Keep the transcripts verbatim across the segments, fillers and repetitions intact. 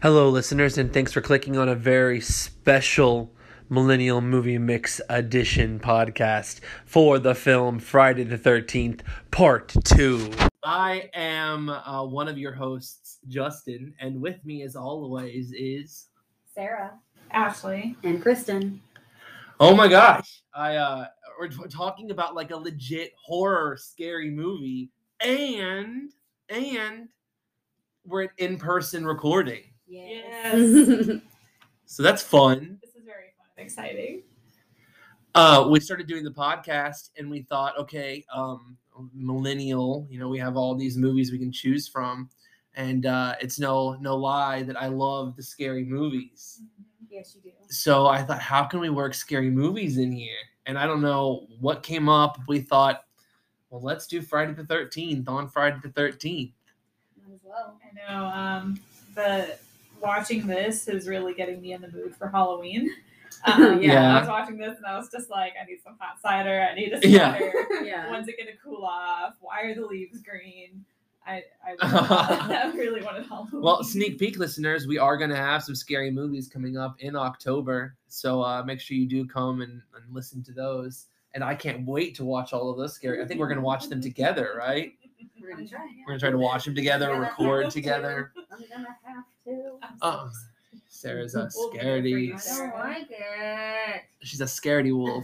Hello, listeners, and thanks for clicking on a very special Millennial Movie Mix Edition podcast for the film Friday the thirteenth, Part two. I am uh, one of your hosts, Justin, and with me, as always, is... Sarah, Ashley, and Kristen. Oh my gosh! I uh, we're t- talking about like a legit horror, scary movie, and and we're an in-person recording. Yes. So that's fun. This is very fun and exciting. Uh, we started doing the podcast, and we thought, okay, um, millennial, you know, we have all these movies we can choose from, and uh, it's no no lie that I love the scary movies. Yes, you do. So I thought, how can we work scary movies in here? And I don't know what came up. We thought, well, let's do Friday the thirteenth on Friday the thirteenth. Might as well. I know. Um, the watching this is really getting me in the mood for Halloween. Um, yeah, Yeah. I was watching this and I was just like, I need some hot cider. I need a Yeah. sweater. Yeah. When's it gonna cool off? Why are the leaves green? I I, I really wanted Halloween. Well, sneak peek, listeners, we are going to have some scary movies coming up in October. So uh, make sure you do come and, and listen to those. And I can't wait to watch all of those scary. I think we're going to watch them together, right? We're gonna try. We're going to try to watch them together, We're gonna record have to. together. I'm gonna have to. I'm so Oh, excited. Sarah's a We'll be scaredy. there for I you. don't like it. She's a scaredy wolf.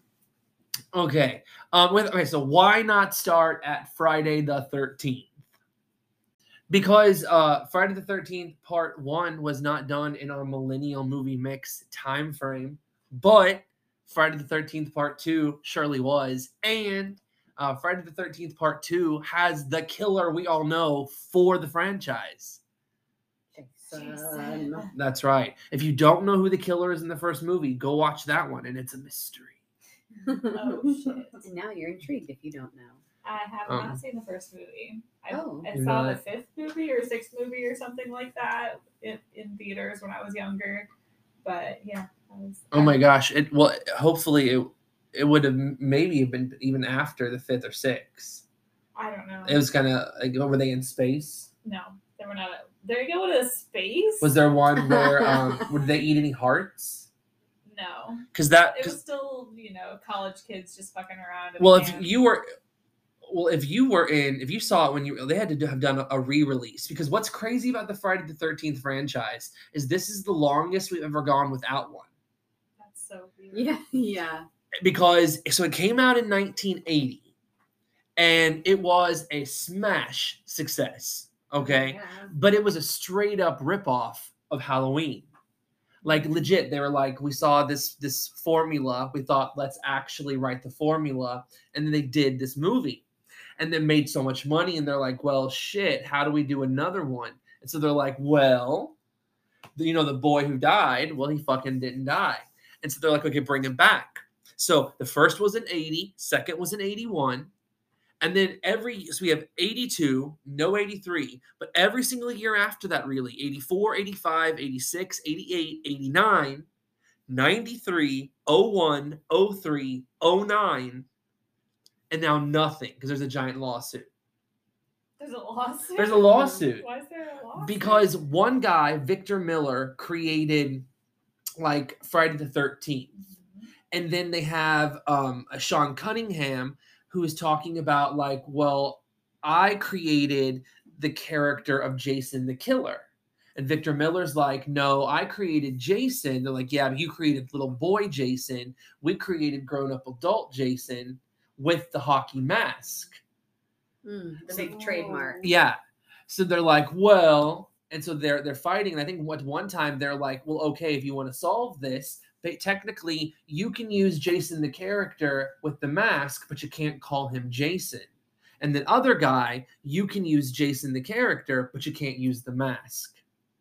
Okay. Um. With okay. So why not start at Friday the thirteenth? Because uh, Friday the thirteenth Part One was not done in our Millennial Movie Mix time frame, but Friday the thirteenth Part Two surely was, and uh, Friday the thirteenth Part Two has the killer we all know for the franchise. Jason. That's right. If you don't know who the killer is in the first movie, go watch that one, and it's a mystery. Oh shit. And now you're intrigued if you don't know. I have Um, not seen the first movie. I, Oh. I You're saw not- the fifth movie or sixth movie or something like that in, in theaters when I was younger. But yeah, I was. Oh my gosh! It well, hopefully it it would have maybe been even after the fifth or sixth. I don't know. It was kind of like, were they in space? no, they were not. They're going to space. Was there one where um, did they eat any hearts? No, Because that, it 'cause- was still you know college kids just fucking around. in well, a if van. you were, well, if you were in, if you saw it when you, they had to do, have done a, a re-release. Because what's crazy about the Friday the thirteenth franchise is this is the longest we've ever gone without one. That's so weird. Yeah, yeah. Because so it came out in nineteen eighty, and it was a smash success. Okay. Yeah. But it was a straight up ripoff of Halloween. Like legit, they were like, we saw this this formula. We thought, let's actually write the formula, and then they did this movie, and then made so much money. And they're like, well, shit, how do we do another one? And so they're like, well, the- you know, the boy who died, well, he fucking didn't die. And so they're like, okay, bring him back. So the first was in eighty, second was in eighty-one. And then every, so we have eighty-two, no eighty-three, but every single year after that, really, eighty-four, eighty-five, eighty-six, eighty-eight, eighty-nine, ninety-three, oh one, oh three, oh nine, and now nothing because there's a giant lawsuit. There's a lawsuit. There's a lawsuit Why is there a lawsuit? because one guy, Victor Miller, created like Friday the thirteenth. And then they have um, a Sean Cunningham who is talking about like, well, I created the character of Jason the Killer. And Victor Miller's like, no, I created Jason. They're like, yeah, but you created little boy Jason. We created grown-up adult Jason with the hockey mask. Mm, the See- big trademark. Yeah. So they're like, well, and so they're they're fighting. And I think at one time they're like, well, okay, if you want to solve this, but technically you can use Jason the character with the mask, but you can't call him Jason. And the other guy, you can use Jason the character, but you can't use the mask.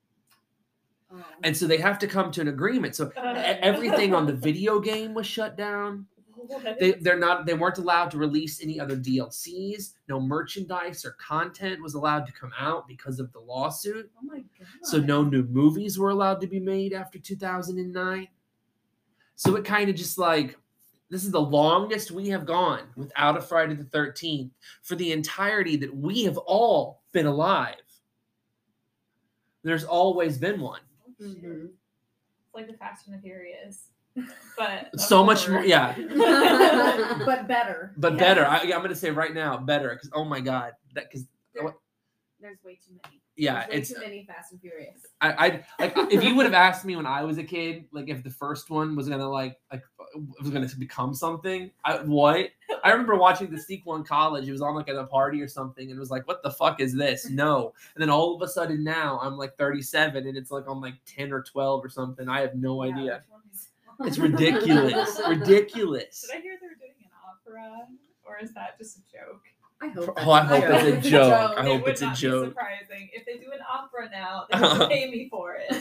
Oh. And so they have to come to an agreement. So e- everything on the video game was shut down. What? They they're not they weren't allowed to release any other D L Cs. No merchandise or content was allowed to come out because of the lawsuit. Oh my god. So no new movies were allowed to be made after two thousand nine. So it kind of just like, this is the longest we have gone without a Friday the thirteenth for the entirety that we have all been alive. There's always been one. Mhm. It's like the Fast and the Furious, but of So much horror. more, yeah. but better. But Yeah. better. I, I'm gonna say right now, better. Because oh my god, that because There- There's way too many. yeah, There's way it's too many Fast and Furious. I, I like if you would have asked me when I was a kid, like if the first one was gonna like like was gonna become something. I, what? I remember watching the sequel in college. It was on like at a party or something, and it was like, what the fuck is this? No. And then all of a sudden now I'm like thirty-seven, and it's like on like ten or twelve or something. I have no Yeah, idea. which one is- It's ridiculous. Ridiculous. Did I hear they're doing an opera, or is that just a joke? I hope. Oh, I hope that's it's a a joke. joke. I it hope would it's a not be joke. surprising if they do an opera now. They have to pay me for it.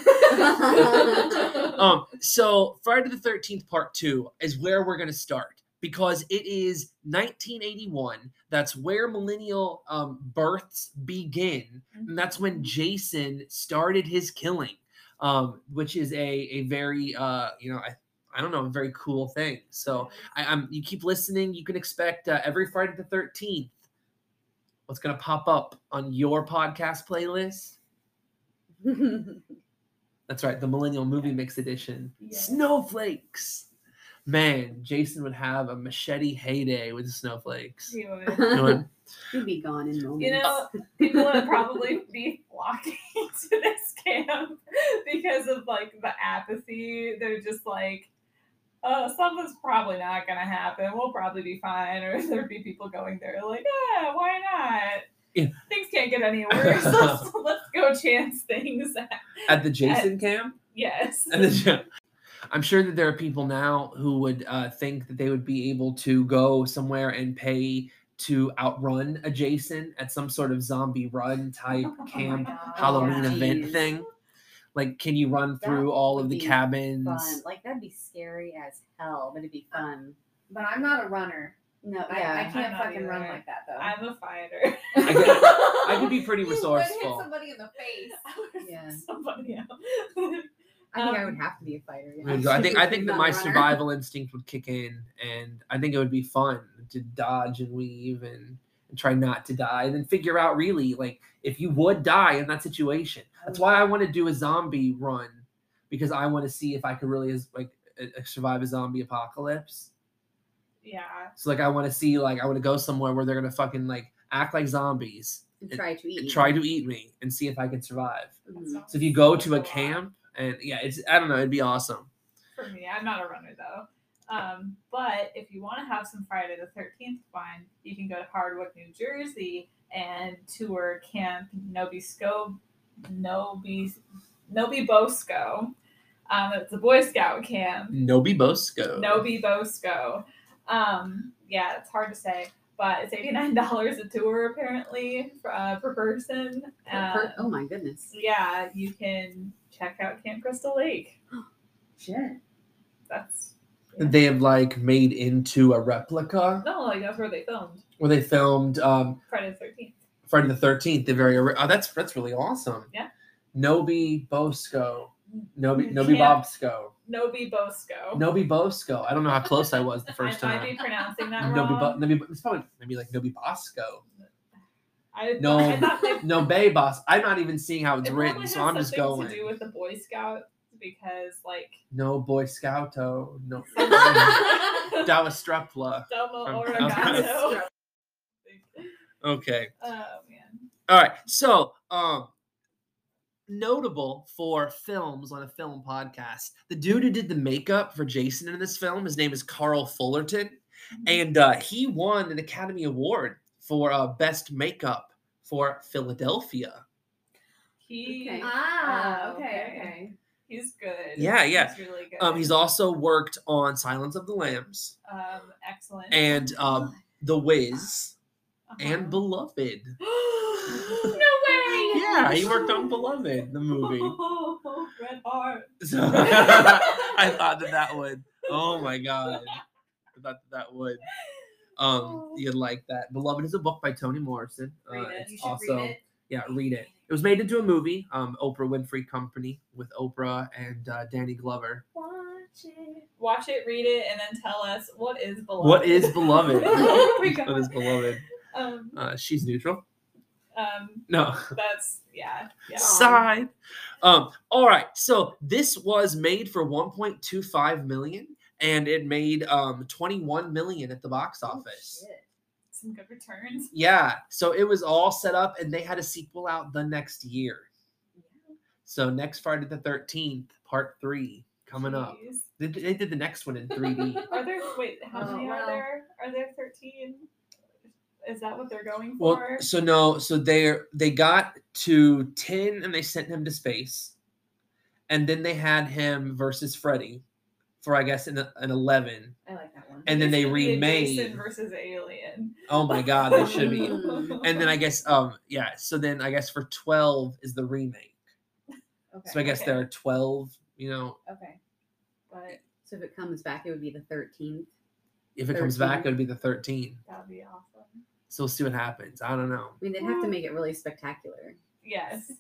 Um, so Friday the thirteenth Part Two is where we're gonna start because it is nineteen eighty-one. That's where millennial um, births begin, and that's when Jason started his killing, um, which is a a very uh, you know I. I don't know, a very cool thing. So I, I'm. You keep listening. You can expect uh, every Friday the thirteenth. What's gonna pop up on your podcast playlist? That's right, the Millennial Movie Mix Edition. Yes. Snowflakes. Man, Jason would have a machete heyday with the snowflakes. You would. You know, He'd be gone in moments. You know, people would probably be flocking to this camp because of like the apathy. They're just like, oh, something's probably not gonna happen. We'll probably be fine. Or there'd be people going there like, yeah, why not? Yeah. Things can't get any worse. let's, let's go chance things. at the Jason camp. Yes. And the, I'm sure that there are people now who would uh, think that they would be able to go somewhere and pay to outrun a Jason at some sort of zombie run type Oh my camp God. Halloween Yeah. event Jeez. thing. Like, can you run That through all of would the be cabins? Fun. Like that'd be scary as hell, but it'd be fun. But I'm not a runner. No, I, yeah. I I'm can't not fucking run either. like that though. I'm a fighter. I could, I could be pretty You would hit resourceful. somebody in the face. Yeah. Somebody else. I think I Um, would have to be a fighter. Yeah. There you go. I think I think that Not my a runner. survival instinct would kick in, and I think it would be fun to dodge and weave and, and try not to die, and then figure out really like if you would die in that situation. That's why I want to do a zombie run because I want to see if I could really as like uh, survive a zombie apocalypse. Yeah. So like I want to see like I want to go somewhere where they're gonna fucking like act like zombies, And try to eat. and try to eat me, and see if I can survive. Mhm. So if you go to a camp and yeah, it's I don't know, it'd be awesome. For me, I'm not a runner though. Um, but if you want to have some Friday the thirteenth fun, you can go to Hardwick, New Jersey, and tour Camp Nobisco, Nobi, Nobi Bosco. Um, it's a Boy Scout camp. Nobi Bosco. Nobi Bosco. Um, yeah, it's hard to say, but it's eighty-nine dollars a tour apparently for, uh, per person. Per- per- Um, oh my goodness. yeah, you can check out Camp Crystal Lake. Shit. That's They have like made into a replica no, like that's where they filmed where they filmed um, Friday the thirteenth. Friday the thirteenth. The very ori- oh, that's that's really awesome. Yeah. Nobi Bosco. Nobi Nobi Camp- Bobsco. Nobi Bosco. Nobi Bosco. I don't know how close I was the first I might be time. pronouncing that Nobi, wrong. Bo- Nobi, it's probably maybe like Nobi Bosco. I, No, I thought they, no Bay Boss. I'm not even seeing how it's it written, probably so has I'm just something going. to do with the Boy Scouts because like No Boy Scouto. No. Domo That was Strepla. Oregano. Okay. Oh man. All right. So, um, notable for films on a film podcast, the dude who did the makeup for Jason in this film, his name is Carl Fullerton, and uh, he won an Academy Award for uh, best makeup for Philadelphia. He Okay. Ah, Oh, okay, okay. okay. he's good. Yeah, yeah. He's really good. Um, he's also worked on Silence of the Lambs um excellent. and um, The Wiz Uh-huh. and Beloved. no way. Yeah, he worked on Beloved, the movie. Red Heart. So I thought that that would. Oh my god, I thought that, that would. Um, you'd like that. Beloved is a book by Toni Morrison. Read Uh, it. it's You should also read it. yeah, read it. It was made into a movie. Um, Oprah Winfrey Company with Oprah and uh, Danny Glover. Watch it. Watch it, read it, and then tell us what is beloved. What is Beloved? Oh my God. What is Beloved? Um, Uh, she's neutral. Um, No. that's yeah, yeah. Side. Um, all right. So this was made for one point two five million and it made um twenty-one million at the box office. Oh, shit. Some good returns. Yeah. So it was all set up and they had a sequel out the next year. So next Friday the thirteenth, part three coming up. Jeez. They, they did the next one in three D. Are there wait? How Oh, many are well. there? Are there thirteen? Is that what they're going Well, for? so no, so they they got to ten and they sent him to space, and then they had him versus Freddy for I guess an, an eleven, I like that one. and then It they should be a remade. Jason versus Alien. Oh my God, they should be. Mm. And then I guess um yeah, so then I guess for twelve is the remake. Okay. So I guess Okay. there are twelve. You know, Okay. But So if it comes back, it would be the thirteenth. if it comes back, thirteen. it would be the thirteen. that would be awesome. So we'll see what happens. I don't know. I mean, they'd have to make it really spectacular. Yes.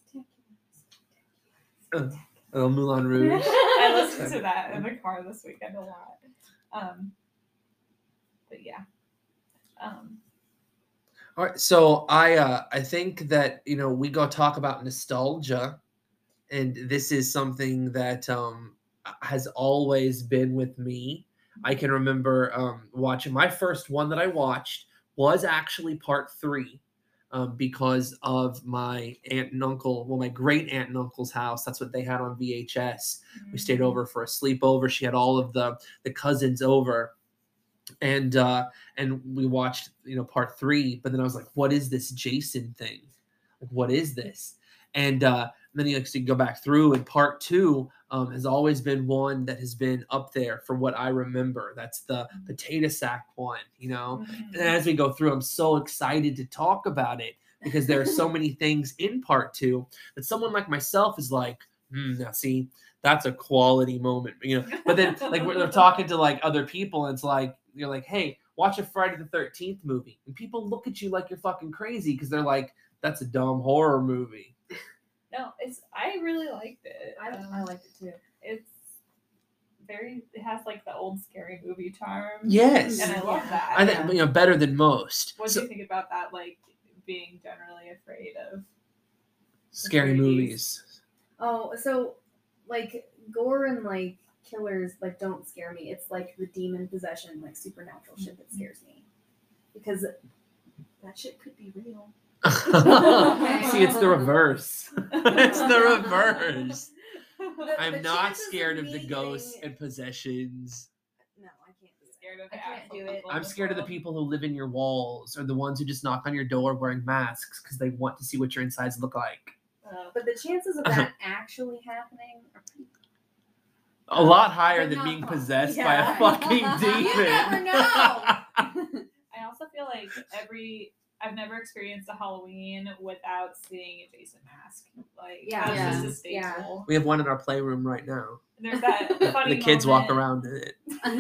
Uh, oh, Moulin Rouge. I listened to that in the car this weekend a lot. Um, but yeah. Um, All right, so I uh, I think that you know we go talk about nostalgia, and this is something that um, has always been with me. I can remember um, watching my first one that I watched was actually part three, um, because of my aunt and uncle, well, my great aunt and uncle's house. That's what they had on V H S. We stayed over for a sleepover. She had all of the the cousins over, and uh, and we watched you know part three. But then I was like, what is this Jason thing? Like, what is this? And uh, then you actually go back through, and part two um, has always been one that has been up there from what I remember. That's the potato sack one, you know. Mhm. And as we go through, I'm so excited to talk about it because there are so many things in part two that someone like myself is like, hmm, now see, that's a quality moment, you know. But then like we're, they're talking to like other people, and it's like you're like, hey, watch a Friday the thirteenth movie, and people look at you like you're fucking crazy because they're like, that's a dumb horror movie. No, it's. I really liked it. I, Um, I liked it too. It's very. It has like the old scary movie charm. Yes, And I love Yeah. that. I think you know better than most. What do So- you think about that? Like being generally afraid of. scary movies. movies. Oh, so like gore and like killers like don't scare me. It's like the demon possession, like supernatural shit that scares me. Because that shit could be real. See, it's the reverse. It's the reverse. The- I'm the not chances scared of me the ghosts getting- and possessions. No, I can't do that. Scared of I the can't actual do it. people I'm in the scared of the world. people who live in your walls or the ones who just knock on your door wearing masks because they want to see what your insides look like. Uh, But the chances of that actually happening are pretty. A lot higher But than not being fun. possessed by Yeah. a fucking You demon. never know. I also feel like every I've never experienced a Halloween without seeing a Jason mask. Like Yeah. that's just a Yeah. staple. We have one in our playroom right now. And there's that funny The kids walk moment- around in it.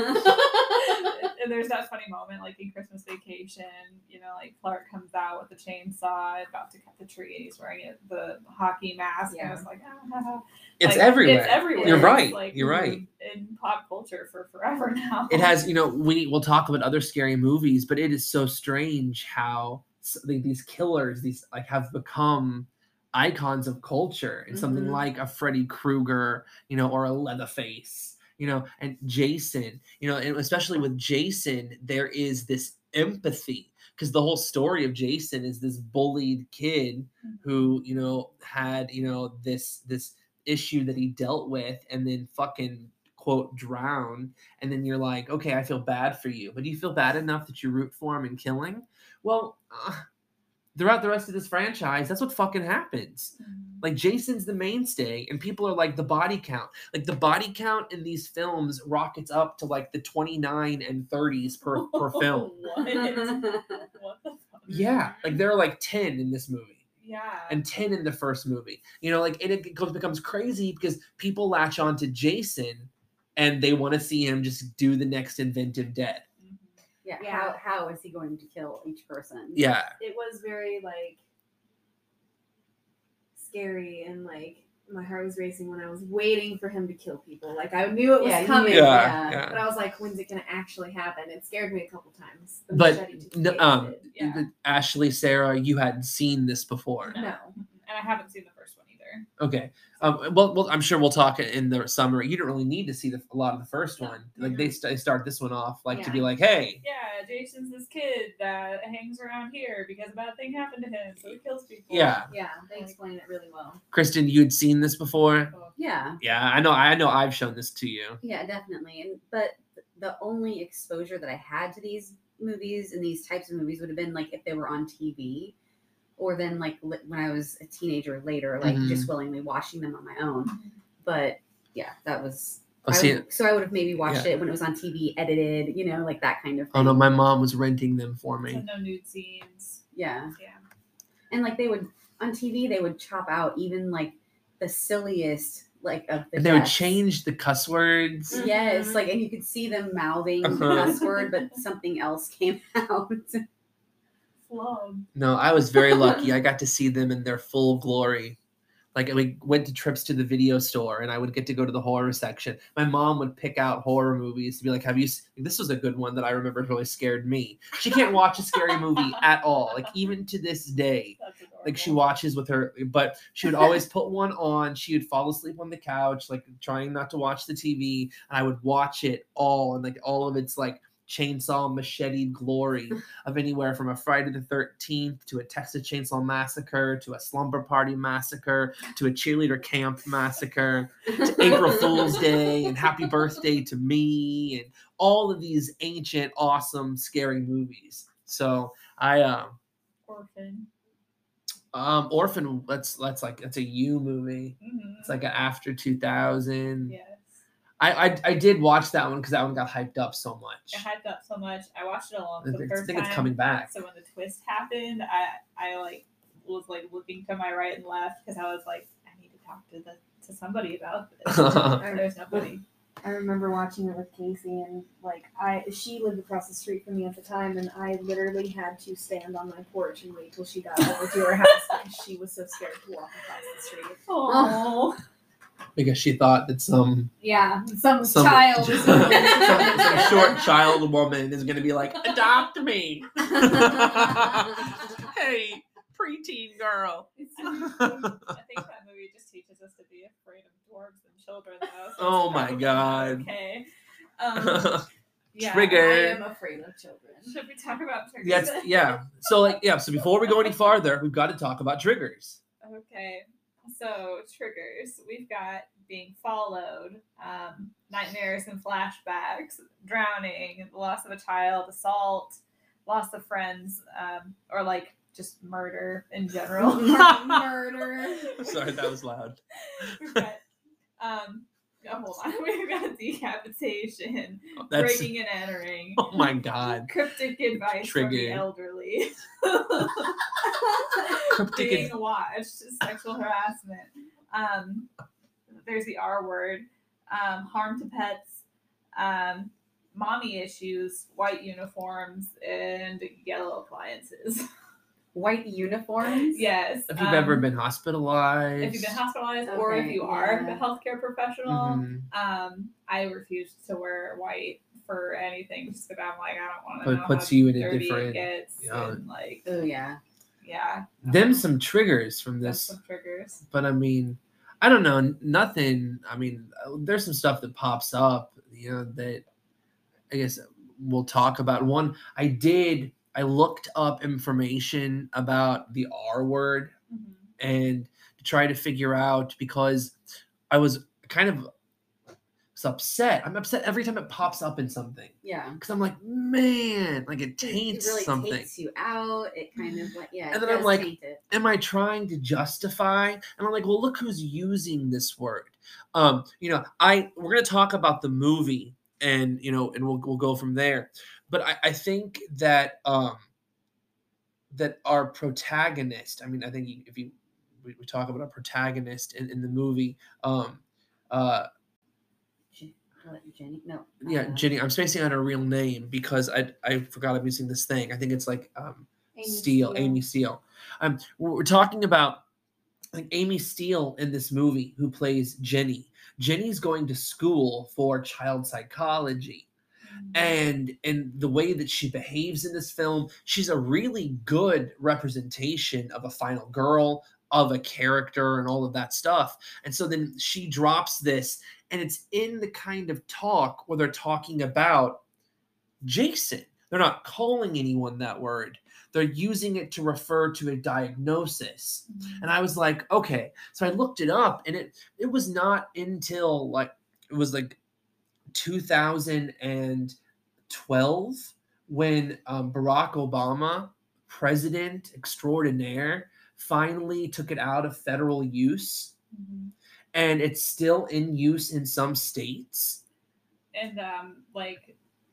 and there's that funny moment like in Christmas Vacation, you know, like Clark comes out with the chainsaw about to cut the tree and he's wearing it, the hockey mask and Yeah. it's like ah, It's like, everywhere. It's everywhere. You're It's, right. like, You're right. in pop culture for forever now. It has, you know, we will talk about other scary movies, but it is so strange how s- like, these killers, these like have become icons of culture, and something Mhm. like a Freddy Krueger, you know, or a Leatherface, you know, and Jason, you know, and especially with Jason, there is this empathy because the whole story of Jason is this bullied kid who, you know, had, you know, this this issue that he dealt with and then fucking quote drowned, and then you're like, okay, I feel bad for you, but do you feel bad enough that you root for him and killing? Well, uh, throughout the rest of this franchise, that's what fucking happens. Mhm. Like Jason's the mainstay, and people are like the body count. Like the body count in these films rockets up to like the twenty-nine and thirties per per film. What? What the fuck? Yeah, like there are like ten in this movie. Yeah. And ten in the first movie. You know, like it, it becomes, becomes crazy because people latch on to Jason and they want to see him just do the next inventive death. Mhm. Yeah, Yeah. How, how is he going to kill each person? Yeah. It was very like scary and like my heart was racing when I was waiting for him to kill people. Like I knew it was Yeah, you- coming. Yeah, Yeah. yeah. But I was like, when's it gonna actually happen? It scared me a couple times. The But, machete to the no, face um, did. Yeah. But Ashley, Sarah, you hadn't seen this before. No. No. And I haven't seen the first one either. Okay. Um, well, well, I'm sure we'll talk in the summary. You don't really need to see the, a lot of the first No. one. Like they, st- they start this one off like to be Yeah. like, hey, Yeah, Jason's this kid that hangs around here because a bad thing happened to him, so he kills people. yeah, Yeah, they explain it really well. Kristen, you had seen this before. Oh, Yeah. Yeah, I know. I know. I've shown this to you. Yeah, definitely. And but the only exposure that I had to these movies and these types of movies would have been like if they were on T V, or then like li- when I was a teenager later, like Mhm. just willingly watching them on my own. But yeah, that was. Oh, I see, would- so I would have maybe watched Yeah. it when it was on T V, edited, you know, like that kind of thing. oh no, my mom was renting them for so me. no nude scenes. Yeah. Yeah. And like they would on T V, they would chop out even like the silliest like of the And they would deaths. change the cuss words. Yes, Mhm. like and you could see them mouthing the Uh-huh. cuss word, but something else came out. Flub. No, I was very lucky. I got to see them in their full glory. Like we went to trips to the video store, and I would get to go to the horror section. My mom would pick out horror movies to be like, "Have you?" s- This was a good one that I remember really scared me. She can't watch a scary movie at all. Like even to this day, That's adorable. like she watches with her, but she would always put one on. She would fall asleep on the couch, like trying not to watch the T V, and I would watch it all, and like all of its like chainsaw machete glory of anywhere from a Friday the thirteenth to a Texas Chainsaw Massacre to a Slumber Party Massacre to a Cheerleader Camp Massacre to April Fool's Day and Happy Birthday to Me and all of these ancient, awesome, scary movies. So I um Orphan. um Orphan, that's that's like that's a you movie. Mm-hmm. It's like an after two thousand. Yes. I, I I did watch that one because that one got hyped up so much. It hyped up so much. I watched it alone for the I first think time. it's coming back. So when the twist happened, I I like was like looking to my right and left because I was like, I need to talk to the to somebody about this. There's nobody. I remember watching it with Casey, and like I, she lived across the street from me at the time, and I literally had to stand on my porch and wait till she got over to her house because she was so scared to walk across the street. Oh. Because she thought that some Yeah, some, some, child. some, is some short child woman is gonna be like, adopt me. Hey, preteen girl. I think that movie just teaches us to be afraid of dwarves and children, though. so Oh it's my probably God. Okay. Um, yeah. Trigger. I am afraid of children. Should we talk about triggers? Yes, yeah. So like yeah, so before we go any farther, we've got to talk about triggers. Okay. So triggers. We've got being followed, um, nightmares and flashbacks, drowning, the loss of a child, assault, loss of friends, um, or like just murder in general. Murder. Sorry, that was loud. We've got, um, oh, hold on. We've got decapitation, That's breaking and entering, oh my god. cryptic advice from the Trigger. elderly, Cryptic being ad- watched, sexual harassment. Um, there's the R word, um, harm to pets, um, mommy issues, white uniforms, and yellow appliances. White uniforms. Yes. If you've ever um, been hospitalized. if you've been hospitalized or if Okay, you are yeah. a healthcare professional, Mhm. um, I refuse to wear white for anything just because I'm like, I don't want to But it know puts how you in a dirty different- it gets. yeah. And like, Oh yeah. yeah. Them some triggers from That's this. some triggers. But I mean, I don't know, nothing. I mean, there's some stuff that pops up, you know, that I guess we'll talk about. One, I did, I looked up information about the R word Mhm. and to try to figure out because I was kind of was upset. I'm upset every time it pops up in something Yeah. because I'm like, man, like it It- taints it really something. takes you out. It kind of like yeah. And it then I'm does like, taint it. Am I trying to justify? And I'm like, well, look who's using this word. Um, you know, I we're gonna talk about the movie, and you know, and we'll we'll go from there. But I, I think that um, that our protagonist. I mean, I think if you we, we talk about a protagonist in, in the movie, um, uh, Je- what, Jenny? No. yeah, uh, Jenny. I'm spacing on her real name because I I forgot I'm using this thing. I think it's like um, Amy Steele, Steele. Amy Steele. Um, we're we're talking about like Amy Steele in this movie, who plays Jenny. Jenny's going to school for child psychology. And and the way that she behaves in this film, she's a really good representation of a final girl, of a character, and all of that stuff. And so then she drops this, and it's in the kind of talk where they're talking about Jason. They're not calling anyone that word. They're using it to refer to a diagnosis. Mm-hmm. And I was like, okay. So I looked it up, and it it was not until like it was like two thousand twelve when um, Barack Obama, president extraordinaire, finally took it out of federal use. Mm-hmm. And it's still in use in some states. And um, like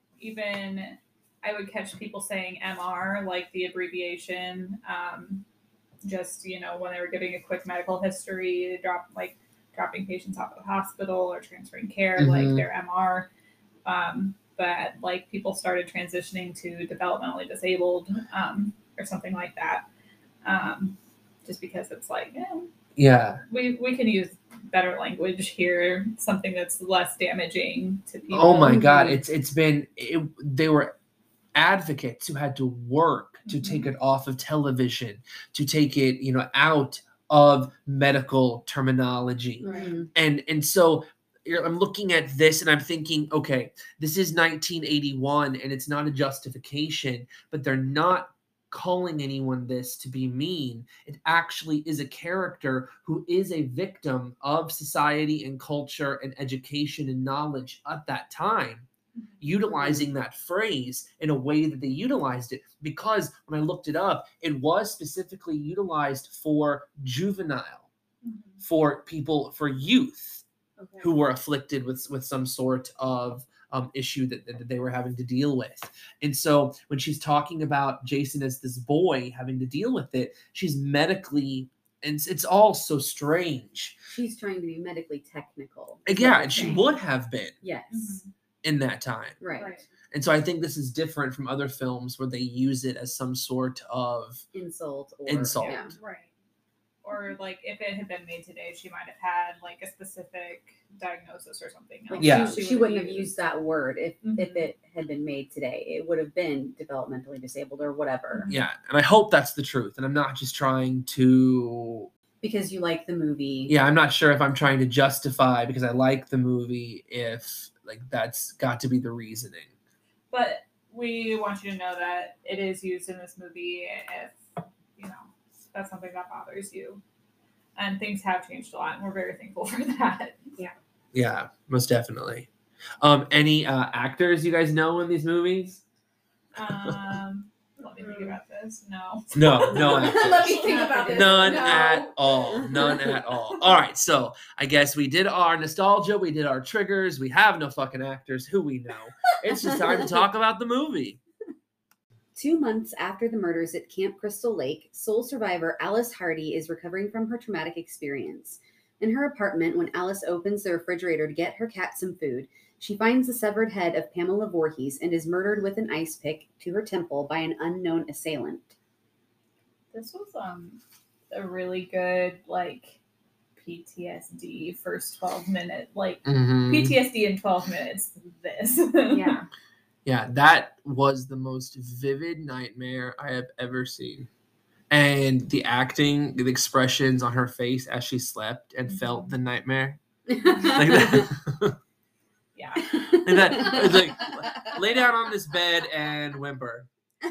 even I would catch people saying M R, like the abbreviation, um, just, you know, when they were giving a quick medical history, drop like dropping patients off at the hospital or transferring care, Mhm. like their M R. Um, but like people started transitioning to developmentally disabled um, or something like that. Um, just because it's like, eh, Yeah. we, we can use better language here, something that's less damaging to people. Oh my God. Mhm. It's it's been it, they were advocates who had to work to Mhm. take it off of television, to take it, you know, out of medical terminology. Mhm. And and so you're- I'm looking at this and I'm thinking, okay, this is nineteen eighty-one and it's not a justification, but they're not calling anyone this to be mean. It actually is a character who is a victim of society and culture and education and knowledge at that time, utilizing that phrase in a way that they utilized it. Because when I looked it up, it was specifically utilized for juvenile, Mhm. for people, for youth Okay. who were afflicted with with some sort of um, issue that, that they were having to deal with. And so when she's talking about Jason as this boy having to deal with it, she's medically, and it's, it's all so strange. She's trying to be medically technical. is And what yeah, you're and she saying. would have been Yes. Mhm. in that time. Right. Right. And so I think this is different from other films where they use it as some sort of Insult or Insult. Yeah. Right. Or like if it had been made today, she might have had like a specific diagnosis or something. Like, else Yeah. that she, she would wouldn't have used that word if, if Mhm. it had been made today. It would have been developmentally disabled or whatever. yeah. And I hope that's the truth. And I'm not just trying to Because you like the movie. yeah, I'm not sure if I'm trying to justify because I like the movie if like that's got to be the reasoning. But we want you to know that it is used in this movie if, you know, that's something that bothers you. And things have changed a lot, and we're very thankful for that. Yeah, most definitely. Um, any uh, actors you guys know in these movies? Um, let me think about this. No. No, no actors. Let me think about this. None No. at all. None at all. All right, so I guess we did our nostalgia, we did our triggers. We have no fucking actors who we know. It's just time to talk about the movie. Two months after the murders at Camp Crystal Lake, sole survivor Alice Hardy is recovering from her traumatic experience. In her apartment, when Alice opens the refrigerator to get her cat some food, she finds the severed head of Pamela Voorhees and is murdered with an ice pick to her temple by an unknown assailant. This was um a really good like P T S D first twelve minute like Mhm. P T S D in twelve minutes. This Yeah. Yeah, that was the most vivid nightmare I have ever seen. And the acting, the expressions on her face as she slept and felt the nightmare. Like that. yeah. Like that. It's like, lay down on this bed and whimper.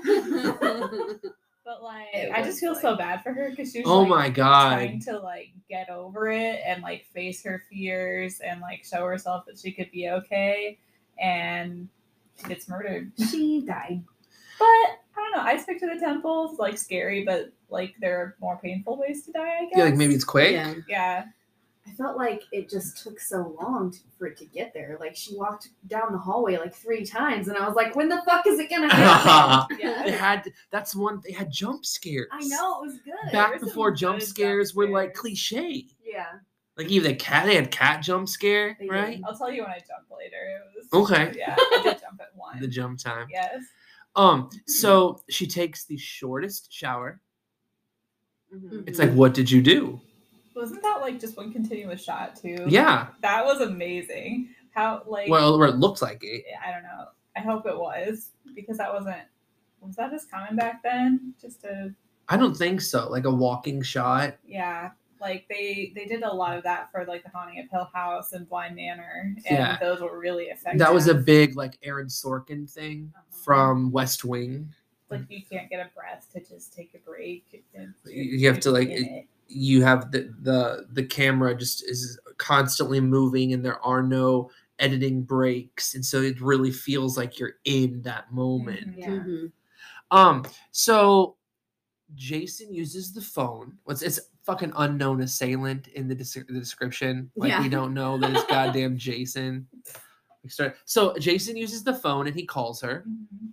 But like, It I was, just feel like- so bad for her because she was Oh like, my God. trying to like get over it and like face her fears and like show herself that she could be okay, and she gets murdered. She died. But I don't know. I stick to the temples, like scary, but like there are more painful ways to die. I guess. Yeah, like maybe it's quick. Yeah. Yeah. I felt like it just took so long to, for it to get there. Like she walked down the hallway like three times, and I was like, "When the fuck is it gonna happen?" Yeah. They had that's one they had jump scares. I know it was good. Back were some before jump good scares jump were like scares. cliche. Yeah. Like even the cat they had cat jump scare, They did. right? I'll tell you when I jump later. It was Okay. Yeah, I did jump at one. The jump time. Yes. Um, so she takes the shortest shower. Mhm. It's like, what did you do? Wasn't that like just one continuous shot too? Yeah. That was amazing. How like Well, or it looks like it. I don't know. I hope it was because that wasn't. Was that just common back then? Just to I don't think so. Like a walking shot. yeah. Like they they did a lot of that for like the Haunting of Hill House and Blind Manor, and Yeah. those were really effective. That was a big like Aaron Sorkin thing Uh-huh. from West Wing. like you can't get a breath to just take a break. And You have to, like, in it. You have the the the camera just is constantly moving, and there are no editing breaks, and so it really feels like you're in that moment. Mhm. Yeah. Mhm. Um, so Jason uses the phone. What's it's fucking unknown assailant in the, des- the description. Like Yeah. we don't know that it's goddamn Jason. We start. So Jason uses the phone and he calls her. Mhm.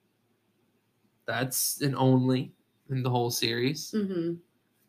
That's an only in the whole series. Mhm.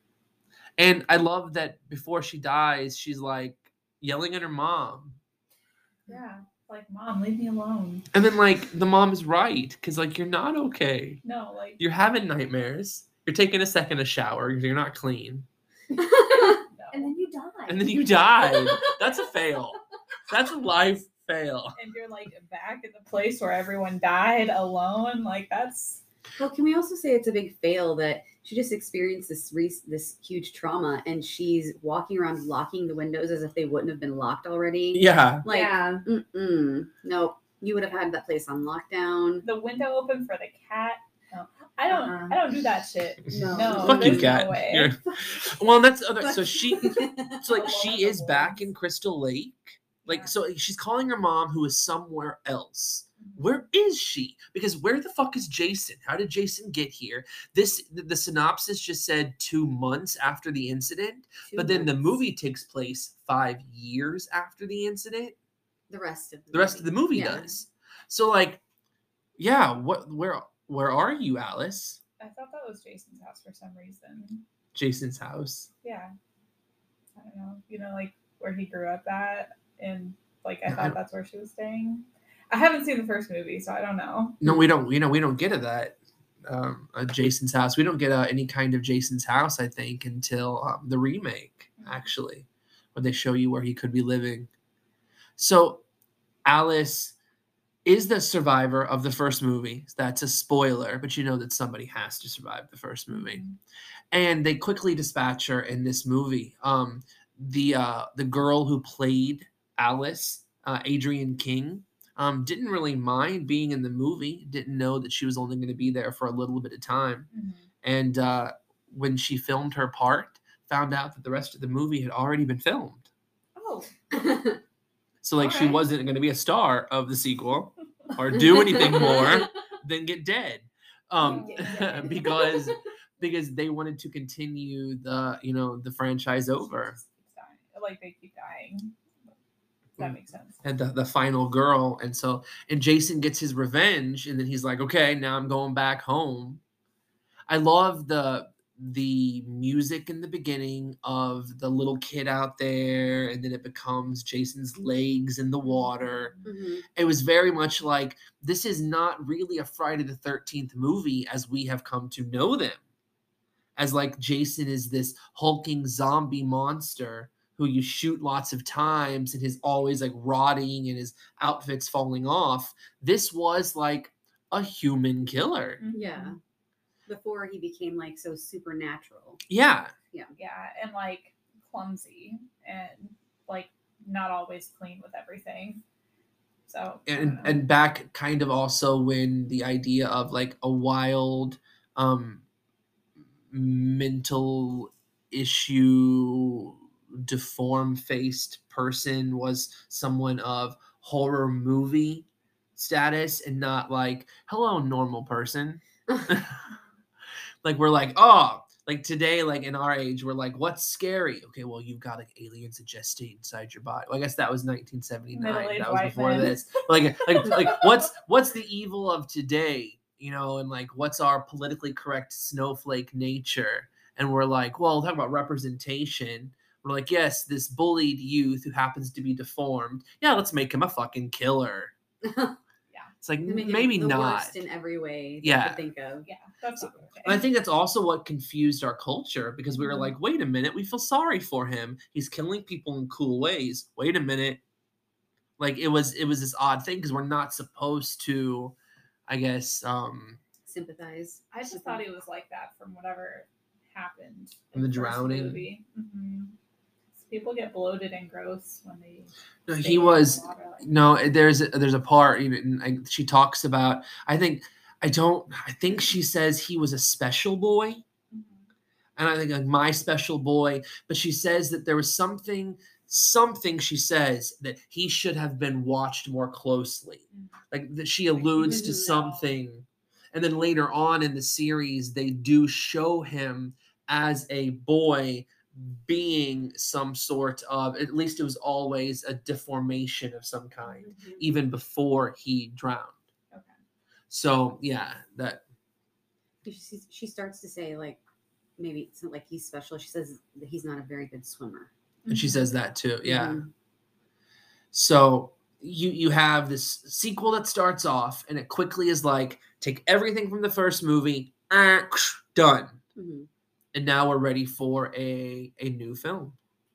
And I love that before she dies, she's like yelling at her mom. Yeah, like mom, leave me alone. And then like the mom is right, because like you're not okay. No, like You're having nightmares. You're taking a second to shower because you're not clean. no. And then you die. And then you died. That's a fail. That's a life fail. and you're like back in the place where everyone died alone. Like that's Well, can we also say it's a big fail that she just experienced this re- this huge trauma, and she's walking around locking the windows as if they wouldn't have been locked already? Yeah. Like, yeah. mm-mm. Nope. You would have had that place on lockdown. the window open for the cat. No, I don't. Uh-uh. I don't do that shit. No. No, Fuck you, there's cat. no way. You're- Well, that's other. So she, so like Alone she in the is back woods. in Crystal Lake. Like Yeah. so, she's calling her mom, who is somewhere else. Where is she? Because where the fuck is Jason? How did Jason get here? This the, the synopsis just said two months after the incident, Two but then the months. movie takes place five years after the incident. The rest of the, The rest of the movie Yeah. does. So like, yeah, what where where are you, Alice? I thought that was Jason's house for some reason. Jason's house. Yeah. I don't know. You know, like where he grew up at, and like I I- thought that's where she was staying. I haven't seen the first movie, so I don't know. No, we don't. You know, we don't get to that. Um, uh, Jason's house. We don't get uh, any kind of Jason's house, I think, until um, the remake, actually, where they show you where he could be living. So, Alice is the survivor of the first movie. That's a spoiler, but you know that somebody has to survive the first movie. And they quickly dispatch her in this movie. Um, the uh, the girl who played Alice, uh, Adrienne King, um, didn't really mind being in the movie. Didn't know that she was only going to be there for a little bit of time. Mhm. And uh, when she filmed her part, found out that the rest of the movie had already been filmed. Oh, So like she Alright. wasn't going to be a star of the sequel or do anything more than get dead. Um, Get dead. because because they wanted to continue the you know the franchise over. Just keeps dying. Like they keep dying. That Mm. makes sense. And the, the final girl, and so and Jason gets his revenge, and then he's like, okay, now I'm going back home. I love the the music in the beginning of the little kid out there, and then it becomes Jason's legs in the water. Mhm. It was very much like this is not really a Friday the thirteenth movie as we have come to know them. As like Jason is this hulking zombie monster who you shoot lots of times and is always like rotting and his outfit's falling off. This was like a human killer. Yeah. Before he became like so supernatural. Yeah. Yeah, and like clumsy and like not always clean with everything. So I don't And know. and back kind of also when the idea of like a wild um mental issue deformed faced person was someone of horror movie status and not like hello normal person. Like we're like, oh, like today, like in our age, we're like, what's scary? Okay, well, you've got like aliens that gestate inside your body. Well, I guess that was nineteen seventy-nine. Middle-aged That was white before men. this. But like, like, like, what's what's the evil of today? You know, and like, what's our politically correct snowflake nature? And we're like, well, talk about representation. We're like, yes, this bullied youth who happens to be deformed. Yeah, let's make him a fucking killer. It's like They make it maybe the not. worst in every way Yeah. they could think of. Yeah, that's not okay. And I think that's also what confused our culture because we were Mhm. like, wait a minute, we feel sorry for him. He's killing people in cool ways. Wait a minute. Like it was it was this odd thing because we're not supposed to, I guess, um Sympathize. I just thought he was like that from whatever happened From in the first drowning? movie. hmm People get bloated and gross when they. no, stay he in the was water like no there's a, there's a part even I, she talks about I think I don't I think she says he was a special boy. Mhm. And I think like my special boy, but she says that there was something, something she says that he should have been watched more closely. Mhm. Like that she Like, he alludes would to know. something. And then later on in the series, they do show him as a boy being some sort of, at least it was always a deformation of some kind, Mhm. even before he drowned. Okay. So yeah, that She, she starts to say like maybe it's not like he's special. She says that he's not a very good swimmer. and she Mhm. says that too. Yeah. Mhm. So you you have this sequel that starts off and it quickly is like take everything from the first movie, ah, done, Mhm. and now we're ready for a a new film.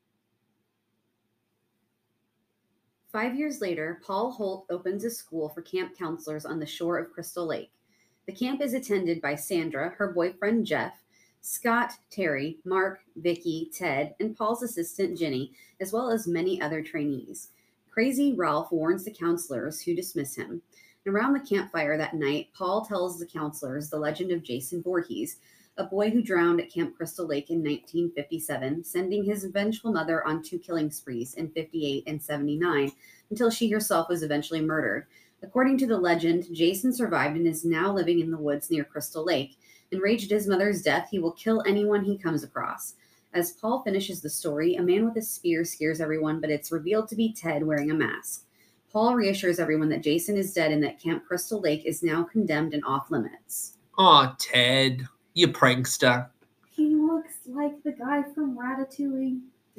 Five years later, Paul Holt opens a school for camp counselors on the shore of Crystal Lake. The camp is attended by Sandra, her boyfriend Jeff, Scott, Terry, Mark, Vicky, Ted, and Paul's assistant Jenny, as well as many other trainees. Crazy Ralph warns the counselors, who dismiss him. And around the campfire that night, Paul tells the counselors the legend of Jason Voorhees, a boy who drowned at Camp Crystal Lake in nineteen fifty-seven, sending his vengeful mother on two killing sprees in fifty-eight and seventy-nine, until she herself was eventually murdered. According to the legend, Jason survived and is now living in the woods near Crystal Lake. Enraged at his mother's death, he will kill anyone he comes across. As Paul finishes the story, a man with a spear scares everyone, but it's revealed to be Ted wearing a mask. Paul reassures everyone that Jason is dead and that Camp Crystal Lake is now condemned and off limits. Aw, Ted, you prankster. He looks like the guy from Ratatouille.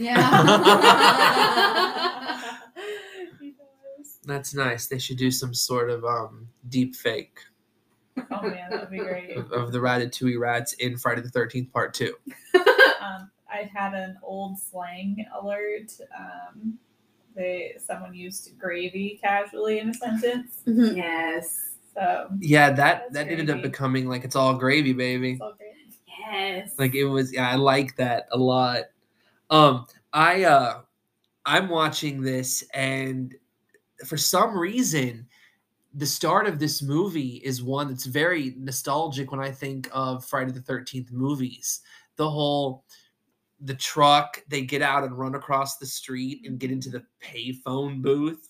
Yeah. He does. That's nice. They should do some sort of um deep fake Oh man, that would be great. of, of the Ratatouille rats in Friday the thirteenth Part Two. Um, I had an old slang alert. Um, they someone used gravy casually in a sentence. Mhm. Yes. So Yeah, that That's that ended up gravy. becoming like it's all gravy, baby. it's all great. Yes. Like it was. Yeah, I like that a lot. Um, I uh, I'm watching this, and for some reason, the start of this movie is one that's very nostalgic when I think of Friday the thirteenth movies. The whole the truck, they get out and run across the street and get into the payphone booth.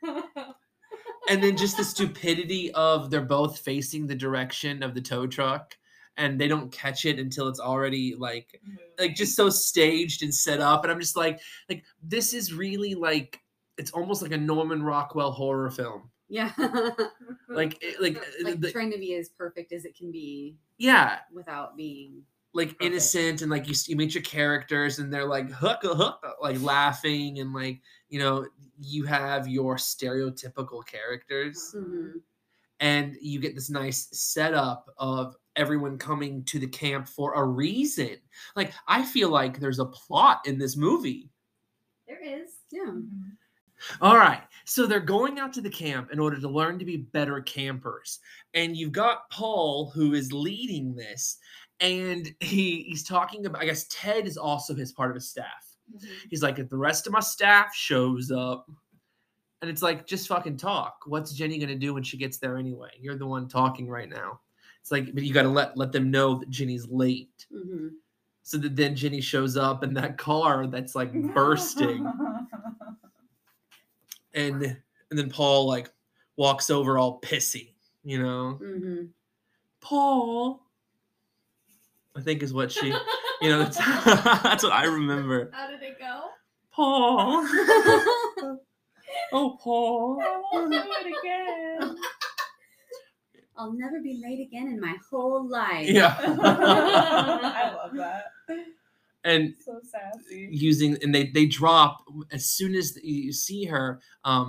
And then just the stupidity of they're both facing the direction of the tow truck and they don't catch it until it's already like like just so staged and set up. And I'm just like like this is really like it's almost like a Norman Rockwell horror film. Yeah. Like it- like, like the, trying to be as perfect as it can be yeah, without being. like Perfect. innocent and like you, you meet your characters and they're like hooka hooka like laughing and like you know you have your stereotypical characters Mhm. and you get this nice setup of everyone coming to the camp for a reason. Like I feel like there's a plot in this movie. There is. Yeah. Mhm. All right. So they're going out to the camp in order to learn to be better campers. And you've got Paul who is leading this. And he, he's talking about, I guess Ted is also his part of his staff. Mhm. He's like, if the rest of my staff shows up, and it's like, just fucking talk. What's Jenny going to do when she gets there anyway? You're the one talking right now. It's like, but you got to let, let them know that Jenny's late. Mhm. So that then Jenny shows up in that car that's like bursting. and and then Paul like walks over all pissy, you know. Mhm. Paul, I think is what she, you know, that's, that's what I remember. How did it go? Paul, oh Paul, I won't do it again. I'll never be late again in my whole life. yeah, I love that. and So sassy. using and they they drop as soon as you see her. Um,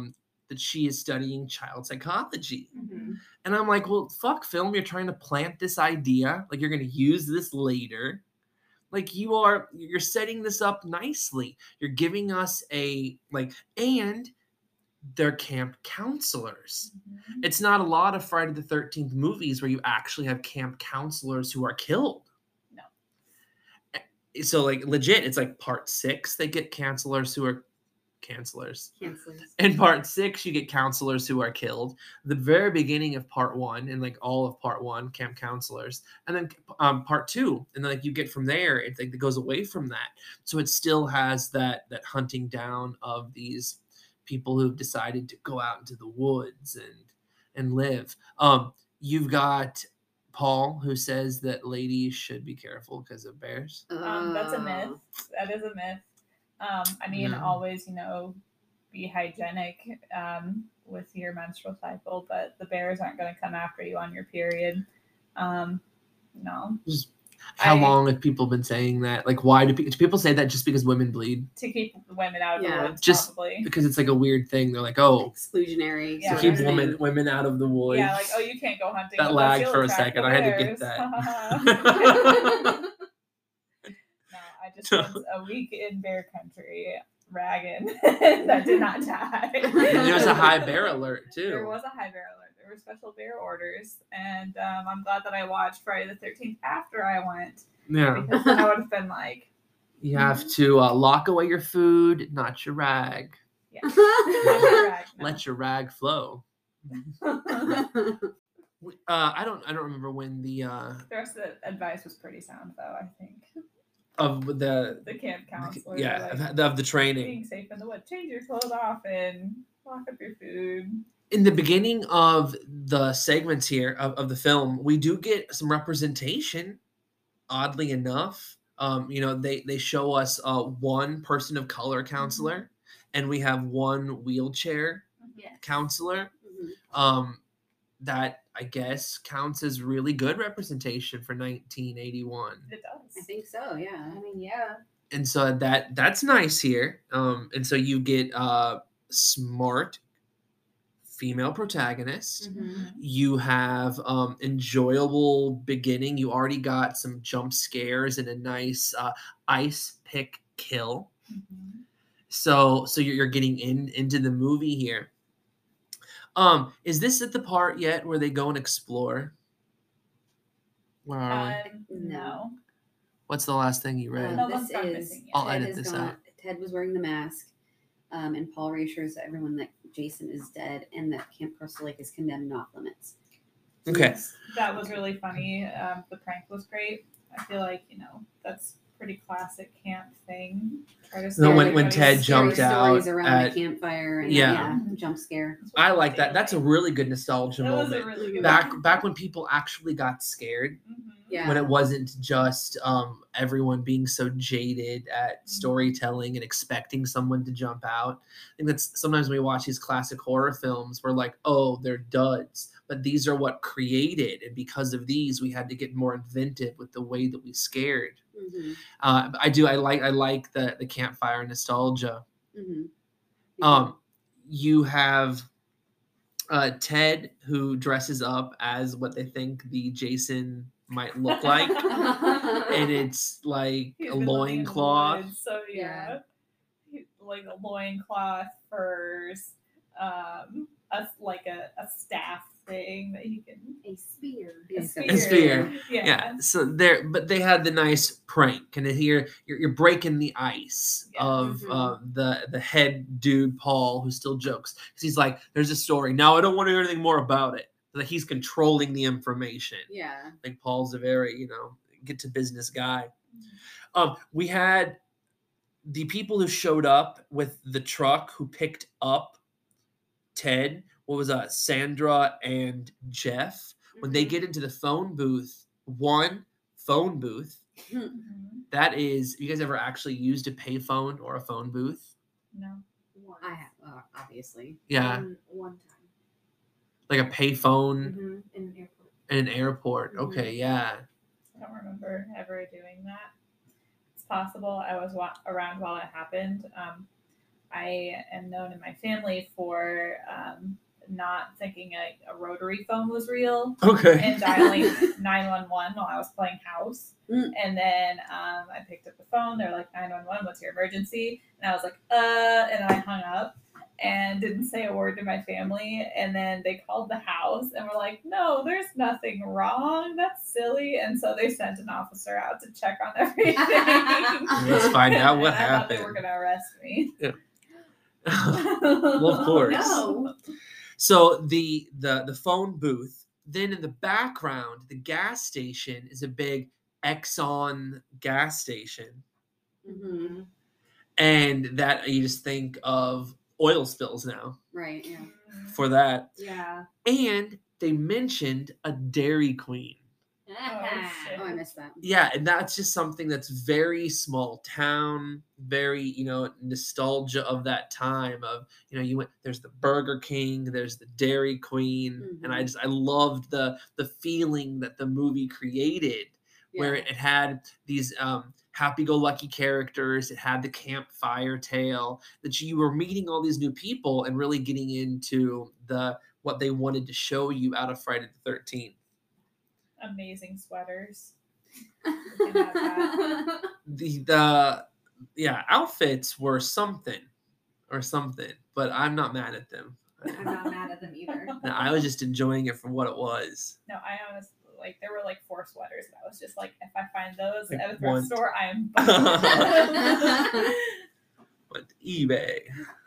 that she is studying child psychology. Mm-hmm. And I'm like, well, fuck, film. You're trying to plant this idea. Like, you're going to use this later. Like, you are, you're setting this up nicely. You're giving us a, like, and they're camp counselors. Mhm. It's not a lot of Friday the thirteenth movies where you actually have camp counselors who are killed. No. So, like, legit, it's like part six, they get counselors who are counselors. Cancels. In part six, you get counselors who are killed. The very beginning of part one, and like all of part one, camp counselors, and then um, part two, and then like you get from there, it like it goes away from that. So it still has that that hunting down of these people who've decided to go out into the woods and and live. Um, you've got Paul, who says that ladies should be careful because of bears. Um, that's a myth. Oh. That is a myth. Um, I mean, Yeah. always, you know, be hygienic um, with your menstrual cycle, but the bears aren't going to come after you on your period. Um, no. How I- long have people been saying that? Like, why do, pe- do people say that just because women bleed? To keep women out of Yeah, the woods, just- probably. Because it's like a weird thing. They're like, oh, Exclusionary. Yeah. to sort keep of thing. women women out of the woods. Yeah, like, oh, you can't go hunting. That with us, lagged you'll for a attract second. the I had to get bears. that. No, I just spent a week in bear country ragging that did not die. And there was a high bear alert too. There was a high bear alert. There were special bear orders, and um, I'm glad that I watched Friday the thirteenth after I went, Yeah, because then I would have been like, you have to uh, lock away your food, not your rag. yeah, not a rag, no. Let your rag flow. We- Uh, I don't. I don't remember when the uh, The rest of the advice was pretty sound, though. I think of the the camp counselor, yeah like, of, of the training. being safe in the woods, change your clothes often, lock up your food. In the beginning of the segments here of, of the film, we do get some representation, oddly enough. Um, you know, they they show us uh, one person of color counselor, and we have one wheelchair Yeah. Mhm. counselor. Um, that I guess counts as really good representation for nineteen eighty-one. It does. I think so. Yeah. I mean, yeah. And so that that's nice here. Um, and so you get uh smart female protagonist. Mhm. You have um enjoyable beginning. You already got some jump scares and a nice uh ice pick kill. Mhm. So so you're, you're getting in into the movie here. Um, is this at the part yet where they go and explore? Where are we? Um, No. no. What's the last thing you read? Um, No this one's gone is missing yet. I'll Ted edit has this gone- out. Ted was wearing the mask, um, and Paul reassures everyone that Jason is dead and that Camp Crystal Lake is condemned and off limits. Okay. That was really funny. Um, the prank was great. I feel like, you know, that's pretty classic camp thing. Try to No, scare when- when everybody. Ted Scary jumped stories out around at- the campfire and Yeah. yeah, jump scare. I like that. That's a really good nostalgia That was a moment. really good Back one. back when people actually got scared, Mhm. Yeah. when it wasn't just um, everyone being so jaded at Mhm. storytelling and expecting someone to jump out. I think that's sometimes when we watch these classic horror films, we're like, oh, they're duds. But these are what created. And because of these, we had to get more inventive with the way that we scared. Mm-hmm. Uh, I do. I like. I like the the campfire nostalgia. Mm-hmm. Um, you have uh, Ted who dresses up as what they think the Jason might look like, and it's like He's a been living in the loincloth. woods, So yeah, He- like a loincloth, furs, um, a, like a, a staff thing that he can. A spear. Yeah, A he's got A spear. Yeah. Yeah. So there, but they had the nice prank, and here you're, you're breaking the ice Yeah. of Mhm. uh, the the head dude Paul, who still jokes because he's like, "There's a story now. I don't want to hear anything more about it." Like he's controlling the information. Yeah. Like Paul's a very, you know, get to business guy. Um, we had the people who showed up with the truck who picked up Ted. What was that? Sandra and Jeff. When they Mhm. get into the phone booth, one phone booth. Mhm. That is, have you guys ever actually used a payphone or a phone booth? No. One. I have, uh, obviously. Yeah, One, one time. like a payphone Mm-hmm. In an airport. in an airport. Mhm. Okay, yeah. I don't remember ever doing that. It's possible I was wa- around while it happened. Um, I am known in my family for um, not thinking a, a rotary phone was real Okay. and dialing nine one one while I was playing house. Mm. And then um, I picked up the phone. They're like, nine one one, what's your emergency? And I was like, uh, and then I hung up and didn't say a word to my family. And then they called the house and were like, no, there's nothing wrong. That's silly. And so they sent an officer out to check on everything. Let's find out what And I thought they were happened. going to arrest me. Well, of course. No. So the the the phone booth. Then in the background, the gas station is a big Exxon gas station, hmm and that you just think of oil spills now Right. Yeah. for that. Yeah. And they mentioned a Dairy Queen. shit. Oh, I missed that. Yeah, and that's just something that's very small town, very, you know, nostalgia of that time of, you know, you went there's the Burger King, there's the Dairy Queen, and I Mhm. just I loved the the feeling that the movie created where Yeah. it had these um happy-go-lucky characters, it had the campfire tale, that you were meeting all these new people and really getting into the what they wanted to show you out of Friday the thirteenth. Amazing sweaters. You can have that. the the yeah outfits were something or something, but I'm not mad at them. I'm not mad at them either. No, I was just enjoying it for what it was. No, I honestly, like, there were like four sweaters, and I was just like, if I find those Like at a thrift one- store, I am buying them. But eBay.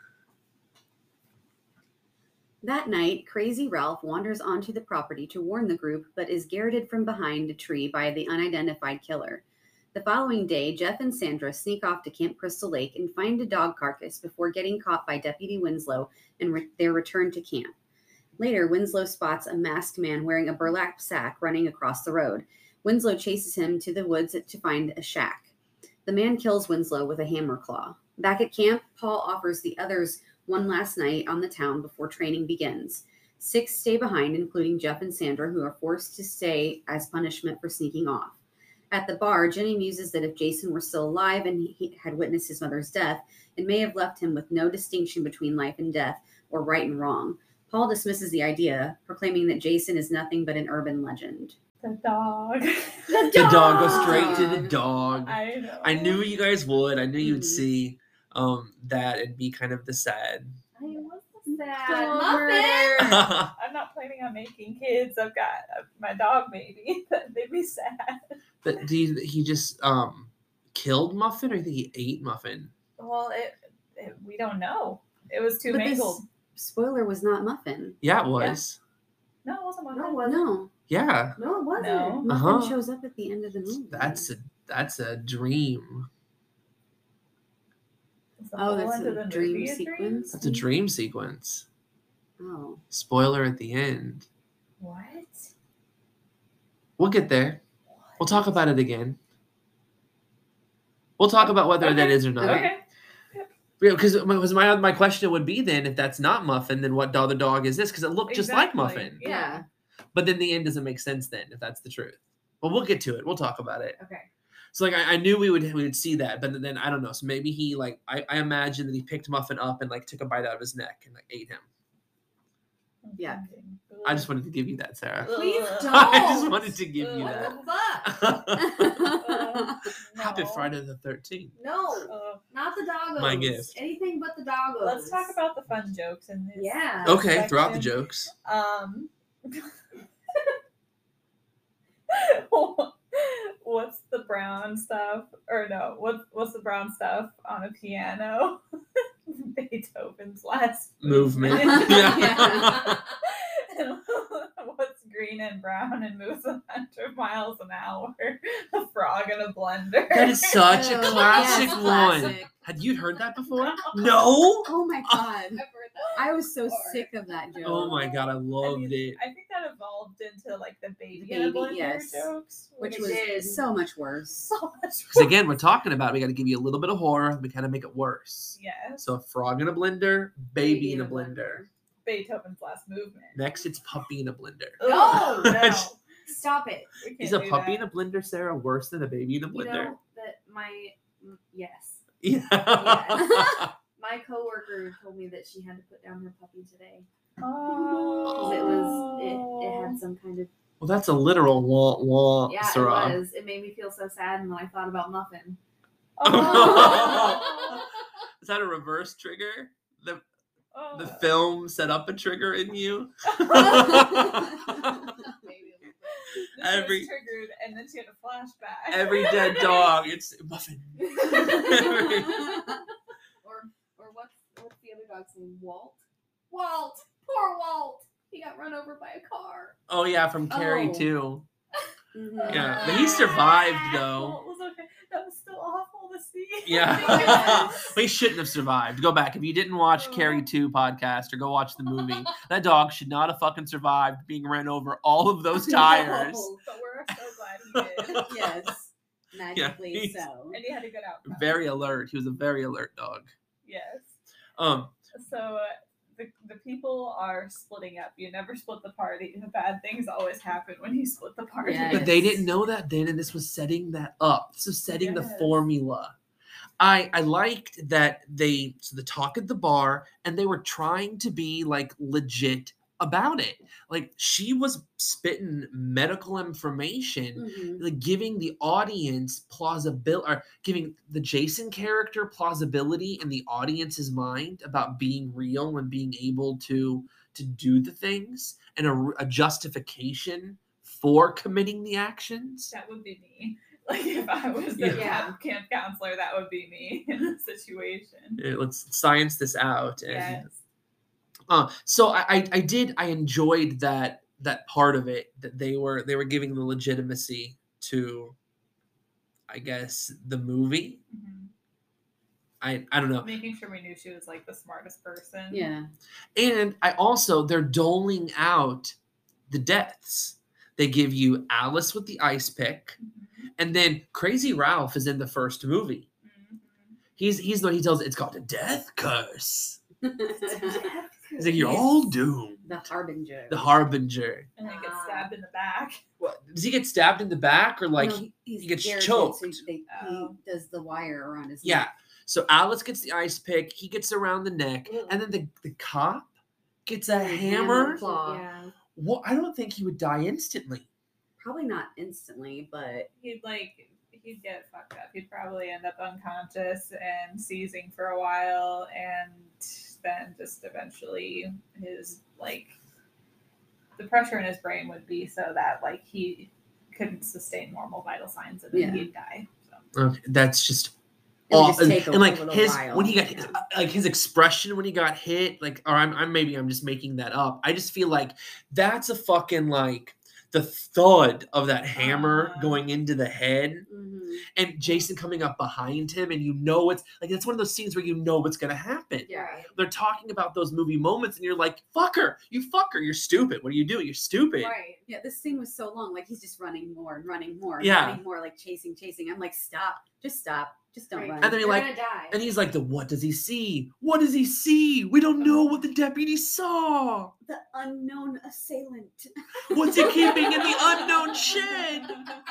That night, Crazy Ralph wanders onto the property to warn the group, but is garroted from behind a tree by the unidentified killer. The following day, Jeff and Sandra sneak off to Camp Crystal Lake and find a dog carcass before getting caught by Deputy Winslow and re- their return to camp. Later, Winslow spots a masked man wearing a burlap sack running across the road. Winslow chases him to the woods to find a shack. The man kills Winslow with a hammer claw. Back at camp, Paul offers the others one last night on the town before training begins. Six stay behind, including Jeff and Sandra, who are forced to stay as punishment for sneaking off. At the bar, Jenny muses that if Jason were still alive and he had witnessed his mother's death, it may have left him with no distinction between life and death or right and wrong. Paul dismisses the idea, proclaiming that Jason is nothing but an urban legend. The dog. The The dog goes straight to the dog. I know. I knew you guys would. I knew you'd Mhm. see um that and be kind of the sad. I was sad. Bummer. Muffin. I'm not planning on making kids. I've got uh, my dog baby. That made me sad. But do you, he just um killed Muffin, or you think he ate Muffin? Well, it, it we don't know. It was too But this mangled. spoiler was not Muffin. Yeah, it was. No, it wasn't No, it Muffin. wasn't. No, Yeah, No, it wasn't. No. Muffin Uh-huh. shows up at the end of the movie. that's a that's a dream. Is the Oh, whole that's end of a the dream movie a sequence? That's a dream sequence. Oh. Spoiler at the end. What? We'll get there. We'll talk about it again. We'll talk about whether that Okay. is or not. Okay. Because my my question would be then, if that's not Muffin, then what other dog is this? Because it looked just like Exactly. Muffin. Yeah. But then the end doesn't make sense then, if that's the truth. Well, we'll get to it. We'll talk about it. Okay. So like I, I knew we would we would see that, but then I don't know. So maybe he like I, I imagine that he picked Muffin up and like took a bite out of his neck and like ate him. Yeah. I just wanted to give you that, Sarah. Please Ugh. don't. I just wanted to give you Ugh. that. What the fuck? Happy No. Friday the thirteenth. No, Ugh. not the doggos. My gift. Anything but the doggos. Let's talk about the fun jokes in this. Yeah. Okay, throughout the section. jokes. Um, what's the brown stuff? Or no, what what's the brown stuff on a piano? Beethoven's last Movement. Yeah. What's green and brown and moves a hundred miles an hour? A frog in a blender. That is such a Oh, classic yes, one. classic. Had you heard that before? No. No. Oh my god. I've heard that I was so before. sick of that joke. Oh my god, I I loved mean, it. I think that evolved into like the baby, The in a baby, blender yes. jokes, Which It was did. so much worse. so much. Because again, we're talking about we got to give you a little bit of horror. We kind of make it worse. Yes. So a frog in a blender, baby, in a blender. Beethoven's last movement. Next, it's puppy in a blender. Oh no! Stop it. We can't Is a do puppy in that. a blender, Sarah, worse than a baby in a You blender? know that my mm, yes. Yeah. Yes. My coworker told me that she had to put down her puppy today Oh. because it was it, it had some kind of Well, that's a literal wah wah, yeah Sarah. it was. It made me feel so sad, and then I thought about Muffin. Oh. Is that a reverse trigger? The Oh. the film set up a trigger in you. Maybe a little bit. Then she Every- was triggered, and then she had a flashback. Every dead dog, it's Muffin. or or what's what's the other dog's name? Walt. Walt. Poor Walt. He got run over by a car. Oh yeah, from Carrie Oh. too. Mhm. Yeah, but he survived though. Well, it was okay. That was still awful to see. Yeah. Yes. He shouldn't have survived. Go back. If you didn't watch Carrie two podcast or go watch the movie, that dog should not have fucking survived being ran over all of those tires. No. But we're so glad he did. Yes. Magically he's- so. And he had a good outcome. Very alert. He was a very alert dog. Yes. Um, So uh, the, the people are splitting up. You never split the party. The bad things always happen when you split the party. Yes. but they didn't know that then, and this was setting that up. This was setting the Yes. formula. I I liked that they so the talk at the bar, and they were trying to be like legit about it. Like she was spitting medical information, Mhm. like giving the audience plausibility, or giving the Jason character plausibility in the audience's mind about being real and being able to to do the things, and a, a justification for committing the actions. That would be me. Like if I was the Yeah. camp, camp counselor, that would be me in this situation. Uh, Let's science this out. And Yes. uh, so I, I I did I enjoyed that that part of it, that they were they were giving the legitimacy to, I guess, the movie. Mhm. I I don't know. Making sure we knew she was like the smartest person. Yeah. And I also, they're doling out the deaths. They give you Alice with the ice pick, Mhm. and then Crazy Ralph is in the first movie. Mhm. He's he's the one he tells it's called a death curse. The He's like, you're all doomed. harbinger. The harbinger. And then gets Ah. stabbed in the back. What, does he get stabbed in the back, or like No, he- he's he gets Jared, choked? So he, they, Oh. he does the wire around his Yeah. neck. So Alice gets the ice pick, he gets around the neck, and then the, the cop gets a The hammer. hammer claw. Yeah. Well, I don't think he would die instantly. Probably not instantly, but He'd like he'd get fucked up. He'd probably end up unconscious and seizing for a while, and then just eventually his like the pressure in his brain would be so that like he couldn't sustain normal vital signs, and then Yeah. he'd die. So. Okay, that's just it would aw- just and, take a, and, like a little his while. when he got yeah. like his expression when he got hit, like, or I'm, I'm maybe I'm just making that up. I just feel like that's a fucking like the thud of that hammer Uh-huh. going into the head, Mhm. and Jason coming up behind him, and you know it's like it's one of those scenes where you know what's gonna happen. Yeah. They're talking about those movie moments, and you're like, "Fucker, you fucker, you're stupid. What are you doing? You're stupid." Right. Yeah, this scene was so long. Like he's just running more and running more, and Yeah. running more, like chasing, chasing. I'm like, stop, just stop, just don't Right. run. And then You're like- gonna die. And he's like, "The what does he see? What does he see? We don't know what the deputy saw. the unknown assailant. What's he keeping in the unknown shed?"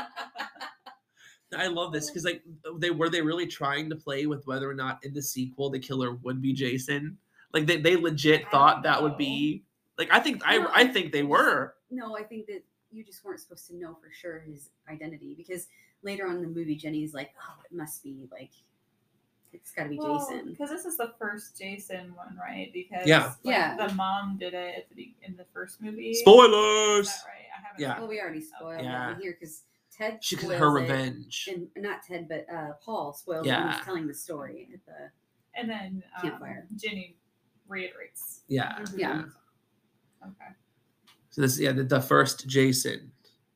I love this because like they were they really trying to play with whether or not in the sequel the killer would be Jason. Like they, they legit I thought don't that would know. be like I think I No, I think they just- were. No, I think that you just weren't supposed to know for sure his identity because later on in the movie, Jenny's like, oh, it must be like, it's got to be Jason. Because this is the first Jason one, right? Because Yeah. like, Yeah. the mom did it at the, be- in the first movie. Is Spoilers. that right? I haven't. Yeah. Well, we already spoiled Yeah. that here because Ted She spoils her it, revenge. and not Ted, but uh, Paul spoils it when Yeah. he's telling the story at the And then um, Campfire. Ginny reiterates. Yeah. Mhm. yeah. Okay. So this yeah the, the first Jason.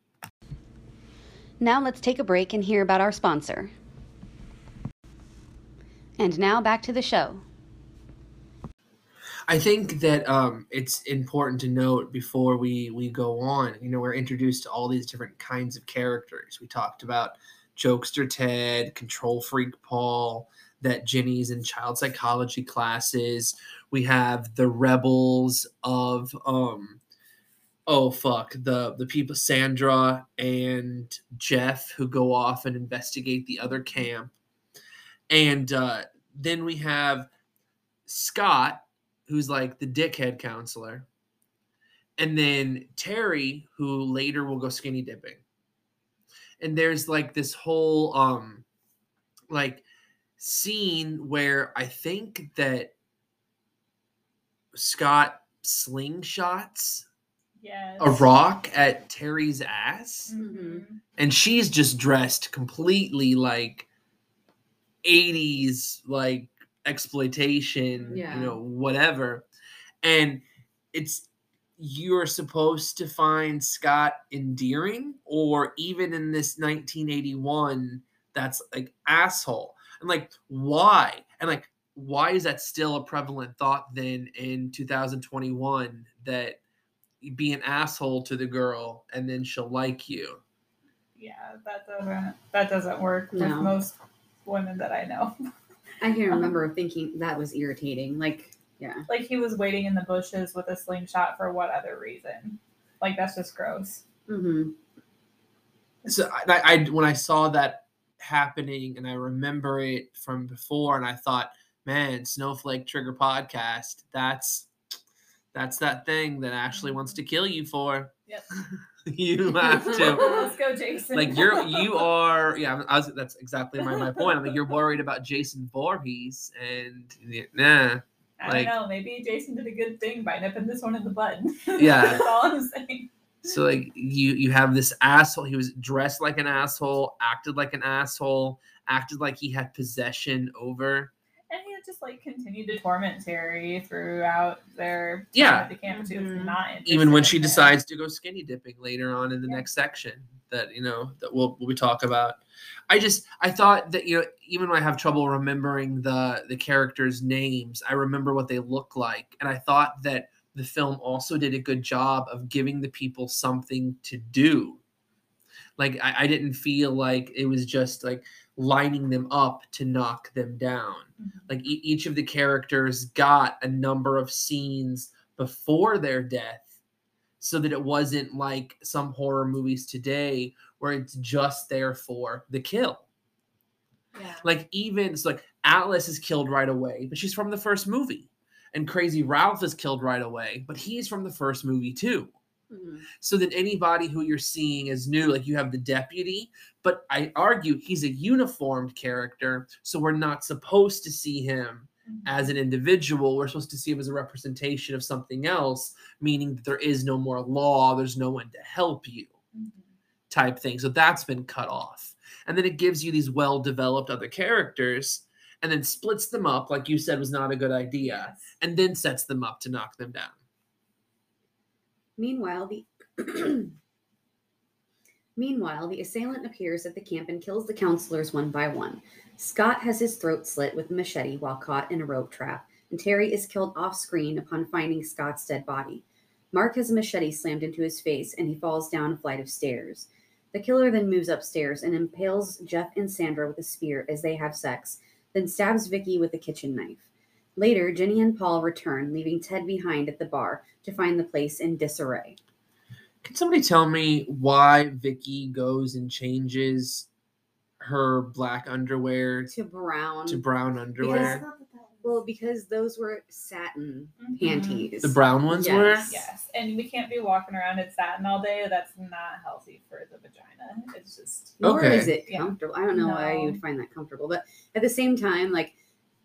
Now let's take a break and hear about our sponsor. And now back to the show. I think that um, it's important to note before we we go on. You know, we're introduced to all these different kinds of characters. We talked about jokester Ted, control freak Paul, that Ginny's in child psychology classes. We have the rebels of um, oh fuck the the people Sandra and Jeff who go off and investigate the other camp, and uh, then we have Scott, who's like the dickhead counselor, and then Terry, who later will go skinny dipping. And there's like this whole um like scene where I think that Scott slingshots Yes. a rock at Terry's ass, Mhm. and she's just dressed completely like eighties like exploitation, Yeah. you know, whatever. And it's you're supposed to find Scott endearing, or even in this nineteen eighty-one, that's like asshole. And like, why? And like, why is that still a prevalent thought then in two thousand twenty-one, that you be an asshole to the girl and then she'll like you? Yeah, that doesn't that doesn't work with No. most women that I know. I can remember thinking that was irritating. Like, yeah. Like he was waiting in the bushes with a slingshot for what other reason? Like that's just gross. Mm-hmm. So I, I when I saw that happening, and I remember it from before, and I thought, man, Snowflake Trigger Podcast, that's that's that thing that Ashley wants to kill you for. Yep. You have to. Let's go, Jason. Like you're you are yeah I was, that's exactly my, my point. I'm like, you're worried about Jason Voorhees, and nah. I like- don't know. Maybe Jason did a good thing by nipping this one in the bud. Yeah. That's all I'm saying. So like you you have this asshole. He was dressed like an asshole, acted like an asshole, acted like he had possession over. And he had just like continued to torment Terry throughout their time Yeah. at the camp. She was Mhm. not interested Even when in she him. decides to go skinny dipping later on in the Yeah. next section that, you know, that we'll, we'll talk about. I just, I thought that, you know, even when I have trouble remembering the, the characters' names, I remember what they look like. And I thought that the film also did a good job of giving the people something to do. Like, I, I didn't feel like it was just like lining them up to knock them down. Mhm. Like e- each of the characters got a number of scenes before their death, so that it wasn't like some horror movies today where it's just there for the kill. Yeah. Like even it's like Alice is killed right away, but she's from the first movie. And Crazy Ralph is killed right away, but he's from the first movie too. Mm-hmm. So that anybody who you're seeing is new, like you have the deputy, but I argue he's a uniformed character, so we're not supposed to see him Mhm. as an individual. We're supposed to see him as a representation of something else, meaning that there is no more law, there's no one to help you, Mhm. type thing. So that's been cut off. And then it gives you these well-developed other characters and then splits them up, like you said was not a good idea, Yes. and then sets them up to knock them down. Meanwhile, the Meanwhile, the assailant appears at the camp and kills the counselors one by one. Scott has his throat slit with a machete while caught in a rope trap, and Terry is killed off-screen upon finding Scott's dead body. Mark has a machete slammed into his face, and he falls down a flight of stairs. The killer then moves upstairs and impales Jeff and Sandra with a spear as they have sex, then stabs Vicky with a kitchen knife. Later, Jenny and Paul return, leaving Ted behind at the bar to find the place in disarray. Can somebody tell me why Vicky goes and changes her black underwear To brown. to brown Because, underwear? Well, because those were satin Mhm. panties. The brown ones Yes. were? Yes, and we can't be walking around in satin all day. That's not healthy for the vagina. It's just Nor Okay. is it Yeah. comfortable. I don't know why you No. would find that comfortable, but at the same time, like,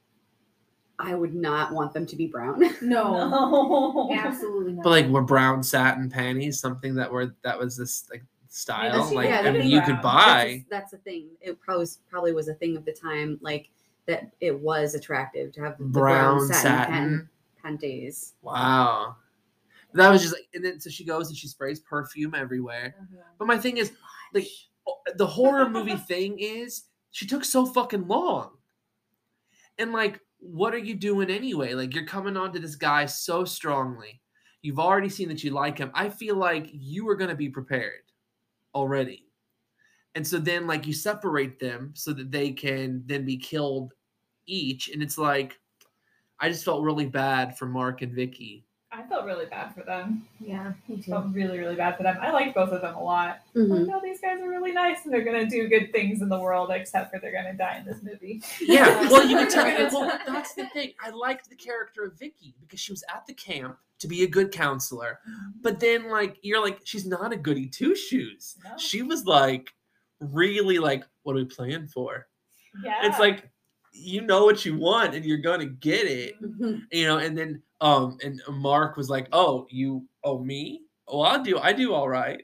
I would not want them to be brown. No, no. absolutely not. But like, were brown satin panties something that were that was this like style? she Like, yeah, I mean, they you brown. could buy. That's the thing. It probably was, probably was a thing of the time, like that. It was attractive to have the Brown brown, satin. satin, pan- panties. Wow. That was just like, and then so she goes and she sprays perfume everywhere. Mhm. But my thing is, like, the horror movie thing is she took so fucking long. And like, what are you doing anyway? Like, you're coming on to this guy so strongly. You've already seen that you like him. I feel like you were going to be prepared already. And so then, like, you separate them so that they can then be killed each. And it's like, I just felt really bad for Mark and Vicky. I I felt really bad for them. Yeah, me I too. felt really, really bad for them. I liked both of them a lot. Mhm. Like, no, these guys are really nice and they're gonna do good things in the world, except for they're gonna die in this movie. Yeah, well, you can tell. Well, that's the thing. I liked the character of Vicky because she was at the camp to be a good counselor, but then like you're like she's not a goody two shoes. No. She was like really like, what are we playing for? Yeah. It's like you know what you want and you're gonna get it, Mhm. you know. And then um and Mark was like, oh, you oh me? Oh, I'll do. I do all right.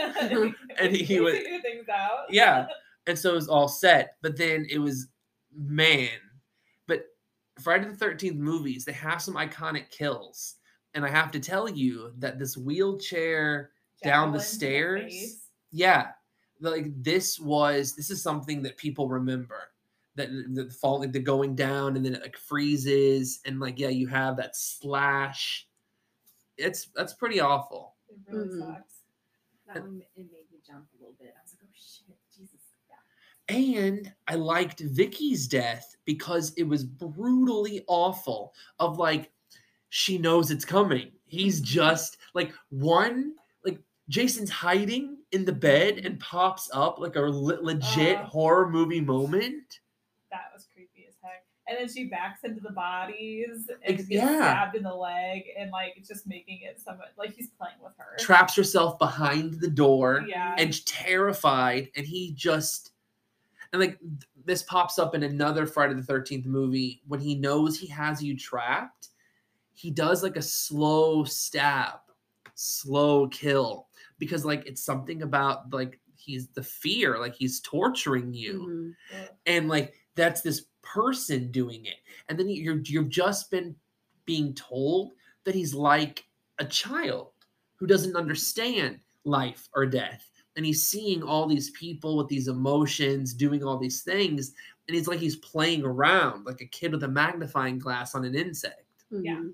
And he, he would figure things out. yeah. And so it was all set. But then it was, man. But Friday the thirteenth movies, they have some iconic kills. And I have to tell you that this wheelchair down the Javelin to stairs, face. yeah, like this was, this is something that people remember. That the falling, the going down, and then it like freezes, and like yeah, you have that slash. It's that's pretty awful. It really Mhm. sucks. That one, it made me jump a little bit. I was like, oh shit, Jesus. Yeah. And I liked Vicky's death because it was brutally awful. Of like, she knows it's coming. He's just like one, like Jason's hiding in the bed and pops up like a le- legit Uh. horror movie moment. That was creepy as heck. And then she backs into the bodies and Ex- gets yeah. stabbed in the leg and like just making it somewhat like he's playing with her. Traps herself behind the door Yeah. and terrified. And he just, and like th- this pops up in another Friday the thirteenth movie when he knows he has you trapped. He does like a slow stab, slow kill because like it's something about like he's the fear, like he's torturing you. Mhm. And like that's this person doing it, and then you're you've just been being told that he's like a child who doesn't understand life or death, and he's seeing all these people with these emotions doing all these things, and he's like he's playing around like a kid with a magnifying glass on an insect. Yeah. Mhm.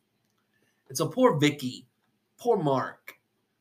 And so poor Vicky, poor Mark.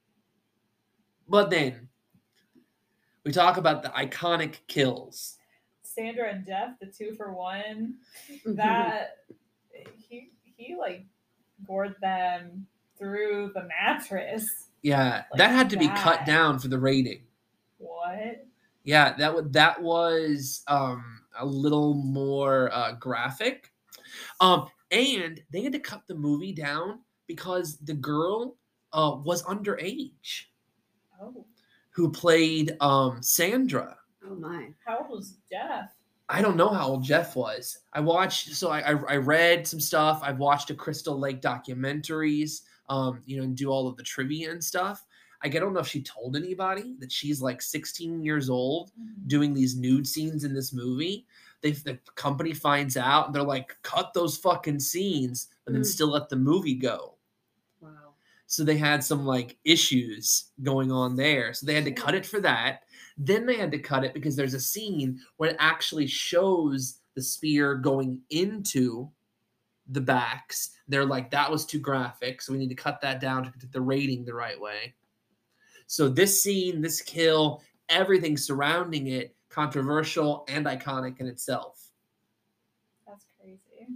But then we talk about the iconic kills. Sandra and Jeff, the two for one. Mhm. That he he like gored them through the mattress. Yeah, Like that had to be cut that. down for the rating. What? Yeah, that would that was um a little more uh, graphic. Um, and they had to cut the movie down because the girl uh was underage Oh. who played um Sandra. Oh my. How old was Jeff? I don't know how old Jeff was. I watched, so I, I I read some stuff. I've watched a Crystal Lake documentaries, um, you know, and do all of the trivia and stuff. I don't know if she told anybody that she's like sixteen years old doing these nude scenes in this movie. They the company finds out and they're like, cut those fucking scenes, and then Mm. still let the movie go. Wow. So they had some like issues going on there. So they had to cut it for that. Then they had to cut it because there's a scene where it actually shows the spear going into the backs. They're like, that was too graphic. So we need to cut that down to get the rating the right way. So this scene, this kill, everything surrounding it, controversial and iconic in itself. That's crazy.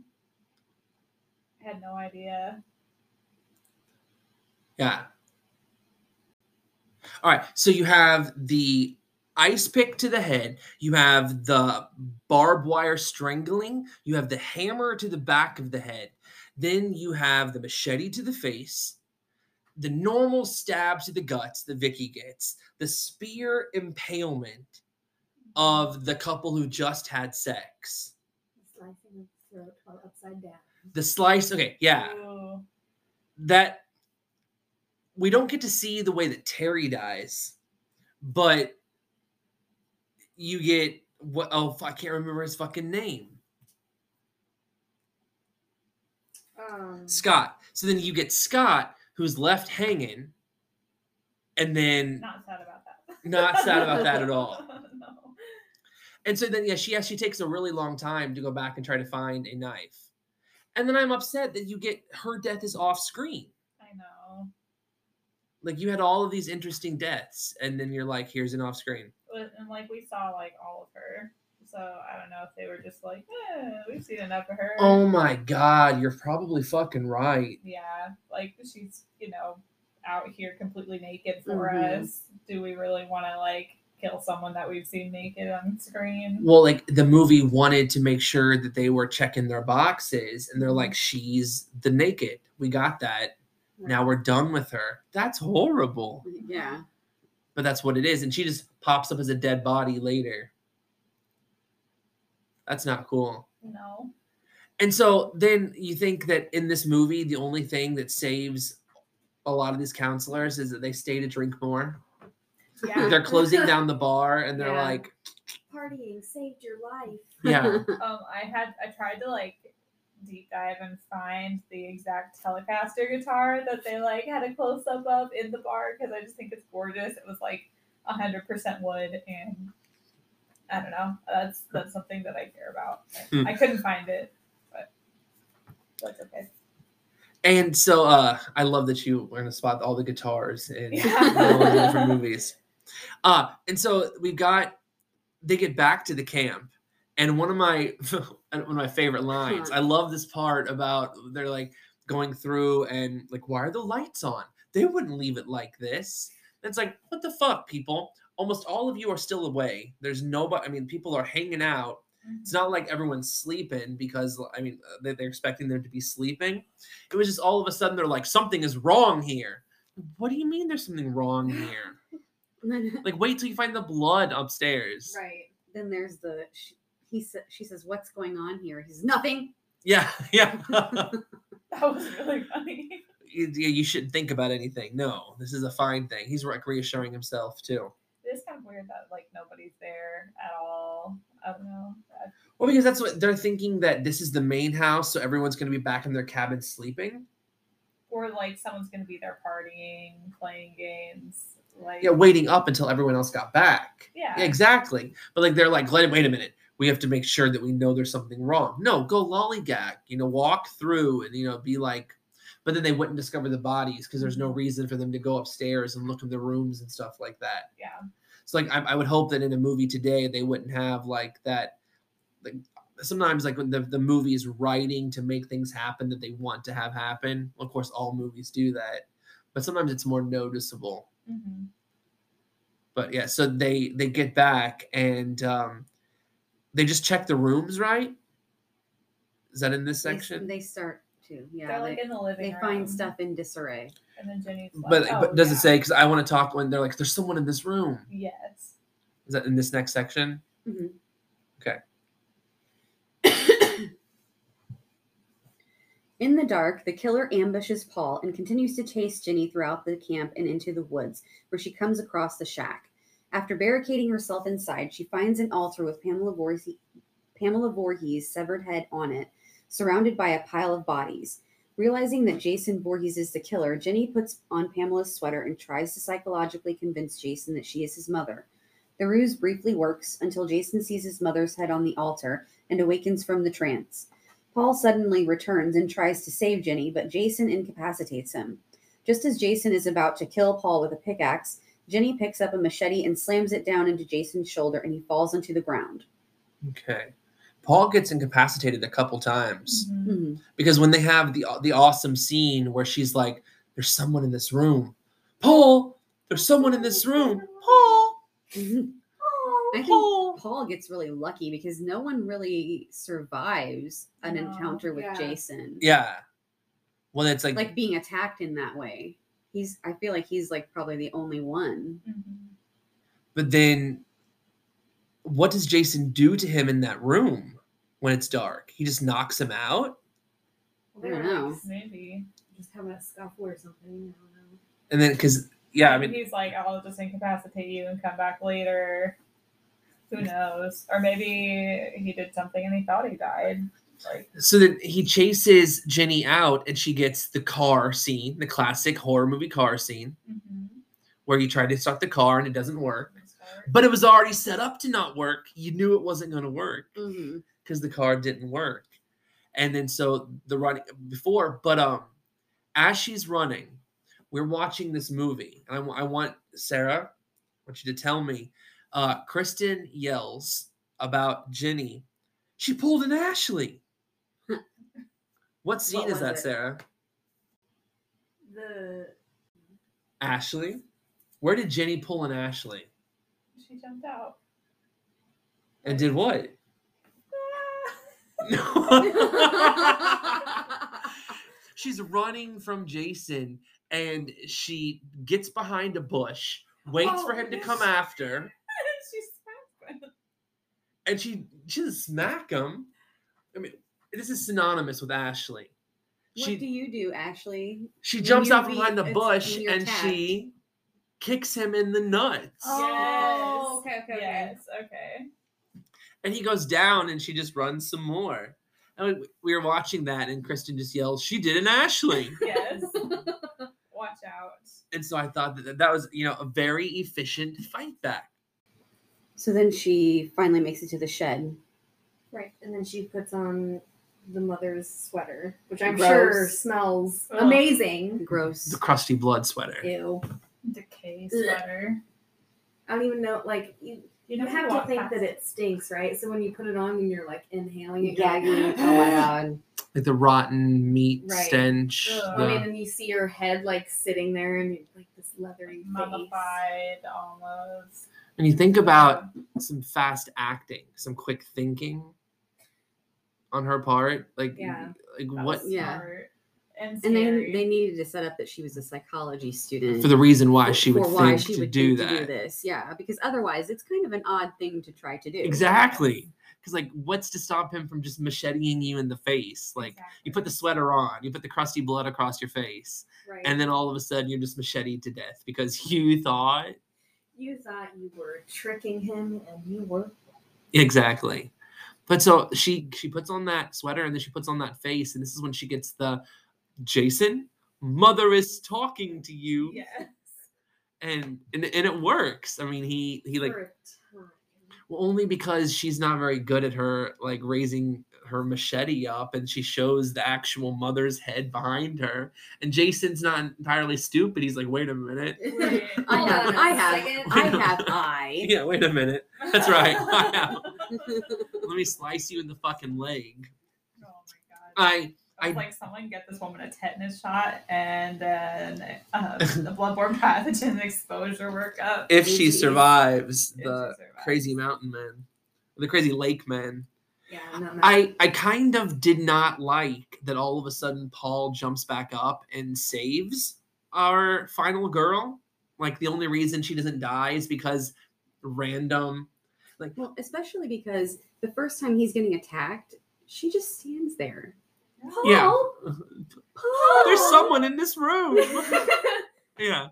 I had no idea. Yeah. All right. So you have the ice pick to the head. You have the barbed wire strangling. You have the hammer to the back of the head. Then you have the machete to the face. The normal stab to the guts that Vicky gets. The spear impalement of the couple who just had sex. Slicing the throat while upside down. The slice. Okay. Yeah. Ooh. That we don't get to see the way that Terry dies, but you get what? Oh, I can't remember his fucking name. Um, Scott. So then you get Scott, who's left hanging, and then Not sad about that. Not sad about that at all. No. and so then yeah, she actually takes a really long time to go back and try to find a knife, and then I'm upset that you get her death is off screen. I know. Like you had all of these interesting deaths, and then you're like, here's an off screen. But- And like we saw like all of her So I don't know if they were just like, eh, we've seen enough of her. Oh my god, you're probably fucking right. Yeah, like she's, you know, out here completely naked for Mhm. us. Do we really want to like kill someone that we've seen naked on screen? Well, like the movie wanted to make sure that they were checking their boxes, and they're like, she's the naked. We got that. Now we're done with her. That's horrible. Yeah. But that's what it is. And she just pops up as a dead body later. That's not cool. No. And so then you think that in this movie, the only thing that saves a lot of these counselors is that they stay to drink more. Yeah. They're closing down the bar and they're Yeah. like, Partying saved your life. yeah. Um, I had I tried to like deep dive and find the exact Telecaster guitar that they like had a close up of in the bar because I just think it's gorgeous. It was like a hundred percent wood, and I don't know. That's that's something that I care about. Hmm. I couldn't find it, but that's okay. And so uh, I love that you were going to spot all the guitars in Yeah. all the different movies. Uh, and so we've got, they get back to the camp. And one of my one of my favorite lines, I love this part about they're like going through and like, why are the lights on? They wouldn't leave it like this. And it's like, what the fuck, people? Almost all of you are still away. There's nobody. I mean, people are hanging out. It's not like everyone's sleeping because, I mean, they're expecting them to be sleeping. It was just all of a sudden they're like, something is wrong here. What do you mean there's something wrong here? Like, wait till you find the blood upstairs. Right. Then there's the, she, he sa- she says, what's going on here? He's nothing. Yeah, yeah. That was really funny. you, you shouldn't think about anything. No, this is a fine thing. He's like reassuring himself too. It is kind of weird that like nobody's there at all. I don't know. I, Well, because that's what they're thinking, that this is the main house, so everyone's going to be back in their cabin sleeping. or like someone's gonna be there partying, playing games. Like Yeah, waiting up until everyone else got back. Yeah. Yeah, exactly. But like they're like, wait, wait a minute. We have to make sure that we know there's something wrong. No, go lollygag. You know, walk through and you know be like. But then they wouldn't discover the bodies because there's no reason for them to go upstairs and look in the rooms and stuff like that. Yeah. So like I, I would hope that in a movie today they wouldn't have like that. Like sometimes like when the the movie is writing to make things happen that they want to have happen. Of course, all movies do that, but sometimes it's more noticeable. Mm-hmm. But yeah, so they they get back and um, they just check the rooms, right? Is that in this They, section? they start to, yeah. They're like they in the living they room. find stuff in disarray. And then Jenny's like, but oh, but does yeah. it say? Because I want to talk when they're like, "There's someone in this room." Yes. Is that in this next section? Mhm. Okay. In the dark, the killer ambushes Paul and continues to chase Jenny throughout the camp and into the woods, where she comes across the shack. After barricading herself inside, she finds an altar with Pamela Voorhees, Pamela Voorhees' severed head on it, surrounded by a pile of bodies. Realizing that Jason Voorhees is the killer, Jenny puts on Pamela's sweater and tries to psychologically convince Jason that she is his mother. The ruse briefly works until Jason sees his mother's head on the altar and awakens from the trance. Paul suddenly returns and tries to save Jenny, but Jason incapacitates him. Just as Jason is about to kill Paul with a pickaxe, Jenny picks up a machete and slams it down into Jason's shoulder, and he falls onto the ground. Okay. Paul gets incapacitated a couple times Mhm. Mhm. because when they have the the awesome scene where she's like, "There's someone in this room, Paul. There's someone in this room, Paul." I think Paul. Paul gets really lucky because no one really survives an No, encounter with yeah. Jason. Yeah. Well, it's like, Like being attacked in that way. He's I feel like he's like probably the only one. Mhm. but then what does Jason do to him in that room when it's dark? He just knocks him out, Well, they I don't were know. like Maybe. just having a scuffle or something. I don't know. and then because yeah, I Maybe mean, he's like, I'll just incapacitate you and come back later. Who knows? Or maybe he did something and he thought he died. Like, so then he chases Jenny out, and she gets the car scene, the classic horror movie car scene, mm-hmm. where you try to start the car and it doesn't work. But it was already set up to not work. You knew it wasn't going to work Mm-hmm. because the car didn't work. And then so the running before, but um, as she's running, we're watching this movie, and I, wa- I want Sarah, I want you to tell me. Uh, Kristen yells, about Ginny. She pulled an Ashley. What scene What is was that, it? Sarah? The Ashley? Where did Ginny pull an Ashley? She jumped out. And did what? She's running from Jason and she gets behind a bush, waits Oh, for him to yes. come after, She smacked him. and she she doesn't smack him. I mean, this is synonymous with Ashley. What She do you do, Ashley? she when jumps you out be- behind the it's- bush when you're and attacked? she kicks him in the nuts. Oh, okay, okay, okay. Yes, okay. And he goes down and she just runs some more. And we, we were watching that and Kristen just yells, "She did an Ashley." Yes. Watch out. And so I thought that that was, you know, a very efficient fight back. So then she finally makes it to the shed. Right, and then she puts on the mother's sweater, which I'm Gross. sure smells Ugh. amazing. Gross. The crusty blood sweater. Ew. Decay sweater. I don't even know, like, you, You you know, have you to walk think past that it stinks, right? So when you put it on and you're like inhaling it, you're like, Gagging. Oh my god. Like the rotten meat Right. stench. Ugh. the- I mean, and you see your head like sitting there and you like this leathery face. mummified almost. and you think about some fast acting, some quick thinking on her part. Like, Yeah. like That what? was Yeah. smart And And they scary. they needed to set up that she was a psychology student For the reason why for- she would for why think she to would do think that. to do this. Yeah, because otherwise it's kind of an odd thing to try to do. Exactly. Because, like, what's to stop him from just macheteing you in the face? Like, Exactly. you put the sweater on, you put the crusty blood across your face, Right. and then all of a sudden you're just macheted to death because you thought. you thought you were tricking him and you were. Exactly. But so she she puts on that sweater and then she puts on that face, and this is when she gets the Jason, mother is talking to you. Yes. And, and and it works. I mean, he he like for a time. well, only because she's not very good at her like raising her machete up, and she shows the actual mother's head behind her. And Jason's not entirely stupid. He's like, wait a minute. Wait. I Hold have on a I have second. I have eye. Yeah, wait a minute. That's right. I have. Let me slice you in the fucking leg. Oh my god. I I was I- like, someone get this woman a tetanus shot and then um, the bloodborne pathogen exposure workup. if she Disease. survives If she the survives. crazy mountain man, the crazy lake man. Yeah, not I I kind of did not like that all of a sudden Paul jumps back up and saves our final girl. Like the only reason she doesn't die is because random. Like Well, especially because the first time he's getting attacked, she just stands there. yeah, Paul! there's someone in this room. Yeah,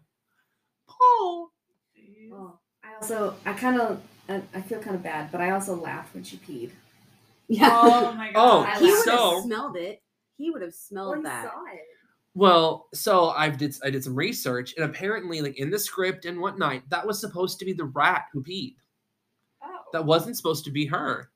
Paul. Jeez. Oh, I also, I kind of, I, I feel kind of bad, but I also laughed when she peed. Yeah. Oh my Oh, god. he would so- have smelled it. He would have smelled Well, you that. saw it. Well, so I've did I did some research, and apparently, like in the script and whatnot, that was supposed to be the rat who peed. Oh. That wasn't supposed to be her.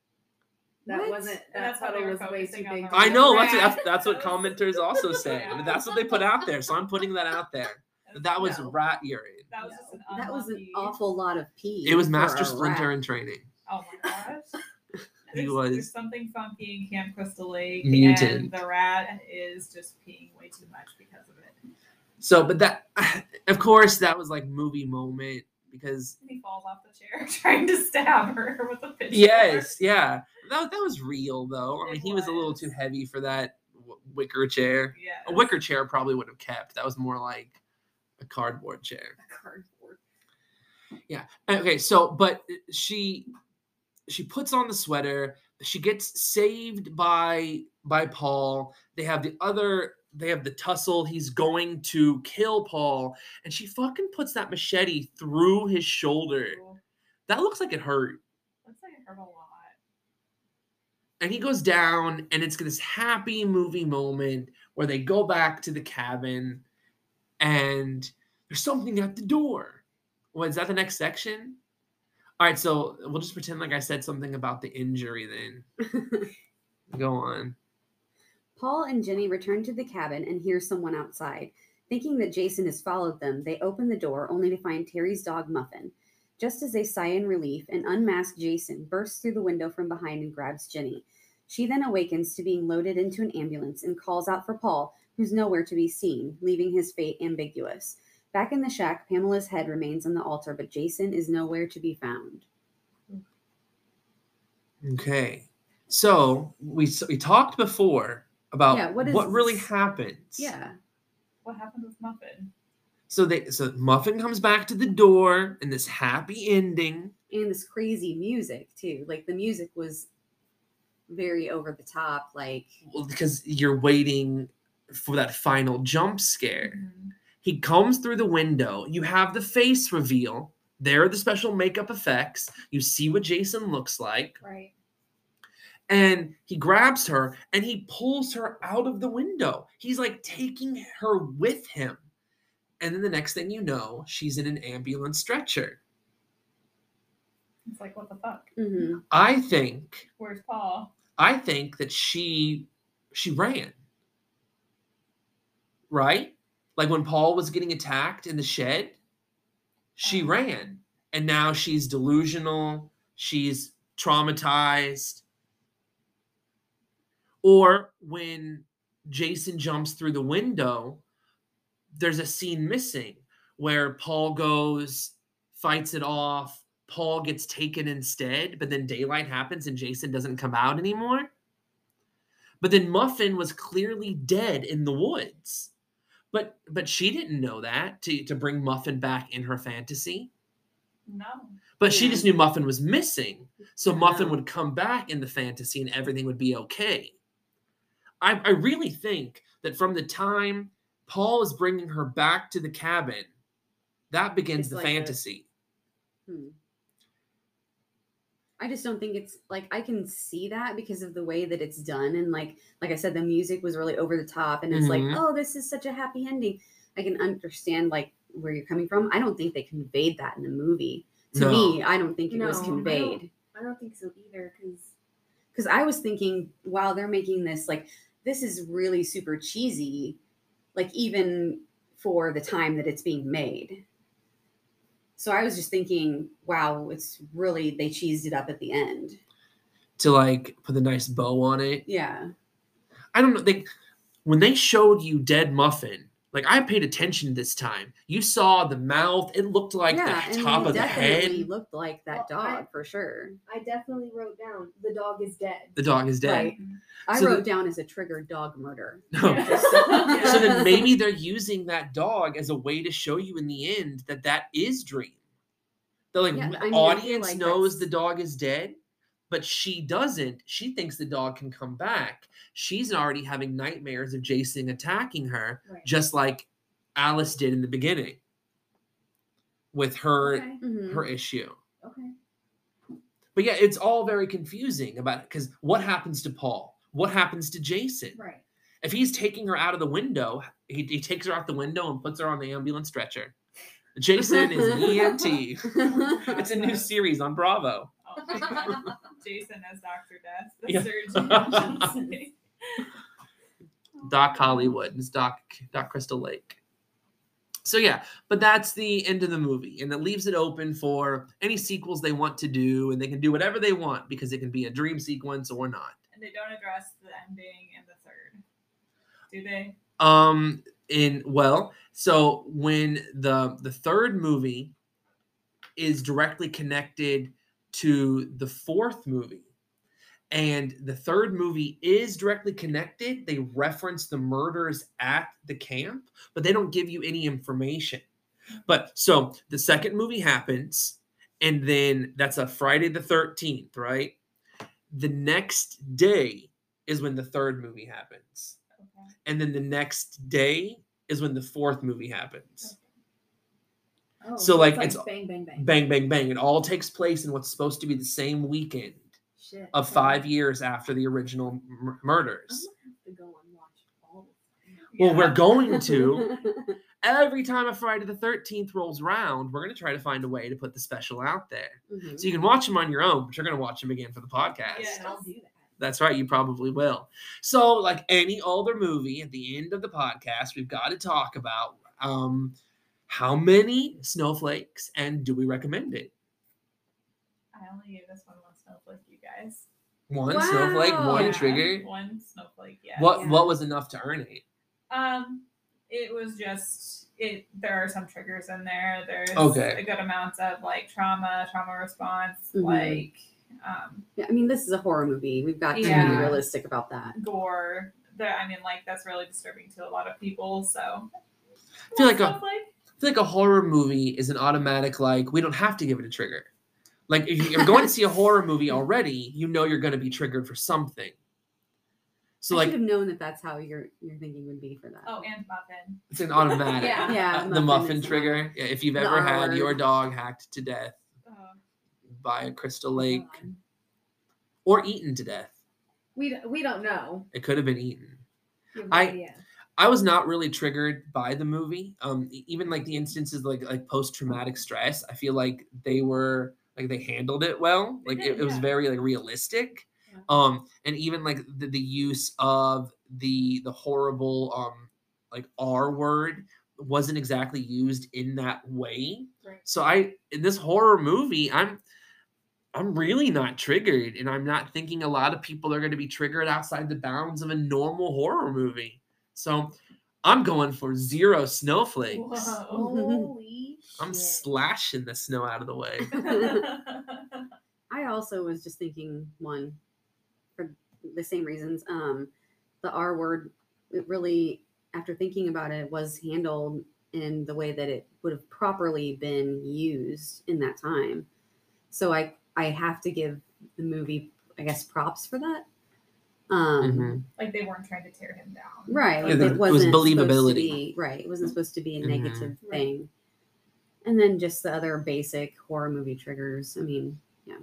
That What? wasn't. And That's that's how how they it were was way focusing too on big. the for I the know that's rat. that's, that's what commenters also say. I mean, that's what they put out there, so I'm putting that out there. That, that was No. rat urine. That was just an That was an unlucky- awful lot of pee. It was for Master a Splinter rat. in training. Oh my gosh. He There's, was- there's something funky in Camp Crystal Lake, Mutant. and the rat is just peeing way too much because of it. So, but that, of course, that was like movie moment because And he falls off the chair trying to stab her with a pitchfork. yes, yeah, that that was real though. I mean, It he was a little was. too heavy for that w- wicker chair. Yeah. A wicker chair probably would have kept. That was more like a cardboard chair. Cardboard. Okay, so but she she puts on the sweater. She gets saved by by Paul. They have the other. They have the tussle. He's going to kill Paul, and she fucking puts that machete through his shoulder. That looks like it hurt. Looks like it hurt a lot. And he goes down, and it's this happy movie moment where they go back to the cabin, and there's something at the door. What is that? The next section? All right, so we'll just pretend like I said something about the injury. Then go on. Paul and Jenny return to the cabin and hear someone outside. Thinking that Jason has followed them, they open the door only to find Terry's dog Muffin. Just as they sigh in relief, an unmasked Jason bursts through the window from behind and grabs Ginny. She then awakens to being loaded into an ambulance and calls out for Paul, who's nowhere to be seen, leaving his fate ambiguous. Back in the shack, Pamela's head remains on the altar, but Jason is nowhere to be found. Okay. So we we talked before about Yeah, what what, is- really happens. Yeah. What happened with Muffin? So they so Muffin comes back to the door and this happy ending. And this crazy music, too. Like, the music was very over the top, like... Well, because you're waiting for that final jump scare. Mhm. He comes through the window. You have the face reveal. There are the special makeup effects. You see what Jason looks like. Right. And he grabs her and he pulls her out of the window. He's like taking her with him. And then the next thing you know, she's in an ambulance stretcher. It's like, what the fuck? Mm-hmm. I think, Where's Paul? I think that she, she ran. Right? Like when Paul was getting attacked in the shed, she Oh. ran. And now she's delusional. She's traumatized. Or when Jason jumps through the window, there's a scene missing where Paul goes, fights it off. Paul gets taken instead, but then daylight happens and Jason doesn't come out anymore. But then Muffin was clearly dead in the woods. But but she didn't know that to, to bring Muffin back in her fantasy. No. But she Yeah. just knew Muffin was missing. So Yeah. Muffin would come back in the fantasy and everything would be okay. I, I really think that from the time Paul is bringing her back to the cabin, that begins It's the like a- fantasy. Hmm. I just don't think it's like I can see that because of the way that it's done, and like like I said, the music was really over the top, and it's Mhm. like, oh, this is such a happy ending. I can understand like where you're coming from. I don't think they conveyed that in the movie. To No. me, I don't think it was No, I don't- conveyed I don't think so either, because because I was thinking, wow, they're making this like this is really super cheesy, like even for the time that it's being made. So I was just thinking, wow, it's really, they cheesed it up at the end. To like put a nice bow on it. Yeah. I don't know. They when they showed you dead Muffin, like I paid attention this time. You saw the mouth. It looked like yeah, the and top it of the definitely head. looked like that Well, I- dog for sure. I definitely wrote down the dog is dead. The dog is dead. Right. I So wrote the- down as a triggered dog murder. No. Yeah. So then maybe they're using that dog as a way to show you in the end that that is Dream. The like Yeah, I mean, I feel audience like knows that's- the dog is dead, but she doesn't. She thinks the dog can come back. She's already having nightmares of Jason attacking her, Right. just like Alice did in the beginning with her Okay. Mhm. her issue. Okay. But yeah, it's all very confusing about because what happens to Paul? What happens to Jason? Right. If he's taking her out of the window, he, he takes her out the window and puts her on the ambulance stretcher. Jason is an E M T. It's a new series on Bravo. Oh, Jason as Doctor Death, the Yeah. surgeon. I should say. Doc Hollywood and it's Doc Doc Crystal Lake. So yeah, but that's the end of the movie, and it leaves it open for any sequels they want to do, and they can do whatever they want because it can be a dream sequence or not. And they don't address the ending in the third, do they? Um, in well, so when the the third movie is directly connected to the fourth movie, and the third movie is directly connected, they reference the murders at the camp, but they don't give you any information. But so the second movie happens, and then that's a Friday the thirteenth, right? The next day is when the third movie happens. Okay. And then the next day is when the fourth movie happens. Oh, So, like, it's it's- bang, bang, bang. Bang, bang, bang. It all takes place in what's supposed to be the same weekend Shit. of okay. five years after the original m- I'm murders. gonna have to go and watch all of them. Well, Yeah. we're going to. Every time a Friday the thirteenth rolls around, we're going to try to find a way to put the special out there. Mhm. So you can watch them on your own, but you're going to watch them again for the podcast. Yeah. And I'll do that. That's right, you probably will. So, like any older movie, at the end of the podcast, we've got to talk about um, how many snowflakes and do we recommend it? I only gave this one one snowflake, you guys. One Wow. snowflake, one Yeah. trigger. One snowflake, yeah. What Yeah. what was enough to earn it? Um, it was just it. There are some triggers in there. There's Okay. a good amount of like trauma, trauma response, Mhm. like um, Yeah, I mean, this is a horror movie. We've got to be Yeah. realistic about that. gore. That I mean, like that's really disturbing to a lot of people. So I feel like a, snowflake. I feel like a horror movie is an automatic, like, we don't have to give it a trigger. Like, if you're going to see a horror movie already, you know you're going to be triggered for something. So, I like, should have known that that's how your your thinking would be for that. Oh, and muffin. it's an automatic. Yeah. Yeah, Uh, the muffin is the trigger. one. Yeah, if you've The ever R had word. your dog hacked to death Uh, by a Crystal Lake One. or eaten to death, We d- we don't know. it could have been eaten. We have no I- idea. I was not really triggered by the movie. Um, e- even like the instances like like post traumatic stress, I feel like they were like they handled it well. They Like did, it, it was yeah. very like realistic. Yeah. Um, and even like the, the use of the the horrible um like R word wasn't exactly used in that way. Right. So I in this horror movie, I'm I'm really not triggered, and I'm not thinking a lot of people are going to be triggered outside the bounds of a normal horror movie. So I'm going for zero snowflakes. Whoa. Holy I'm shit. slashing the snow out of the way. I also was just thinking one for the same reasons. Um, the R word, it really, after thinking about it, was handled in the way that it would have properly been used in that time. So I, I have to give the movie, I guess, props for that. Um, Mhm. Like they weren't trying to tear him down. Right. Yeah, Like, the- it it was wasn't supposed to believability. be right. It wasn't supposed to be a Mhm. negative Right. thing. And then just the other basic horror movie triggers. I mean,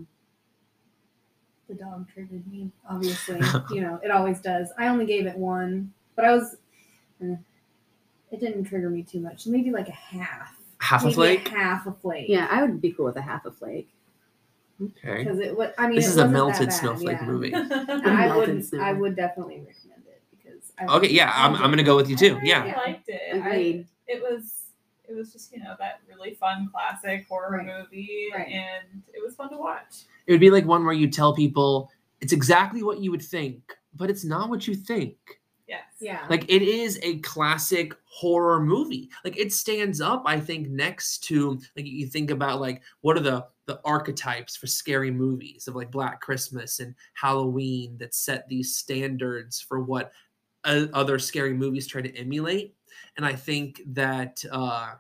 The dog triggered me, obviously. You know, it always does. I only gave it one, but I was. eh, It didn't trigger me too much. Maybe like a half. Half a Maybe flake. half a flake. yeah, I would be cool with a half a flake. Okay. Because it was. I mean, This it is a wasn't that melted bad, snowflake yeah. movie. And I Melted would. snow. I would definitely recommend it because. I Okay. Yeah, I'm, I'm gonna go with you too. I Yeah. really liked it. I, Agreed. it was it was just, you know, that really fun classic horror Right. movie Right. and it was fun to watch. It would be like one where you tell people it's exactly what you would think, but it's not what you think. Yes. Yeah. Like it is a classic horror movie. Like it stands up, I think, next to like you think about like what are the the archetypes for scary movies of like Black Christmas and Halloween that set these standards for what uh, other scary movies try to emulate. And I think that uh,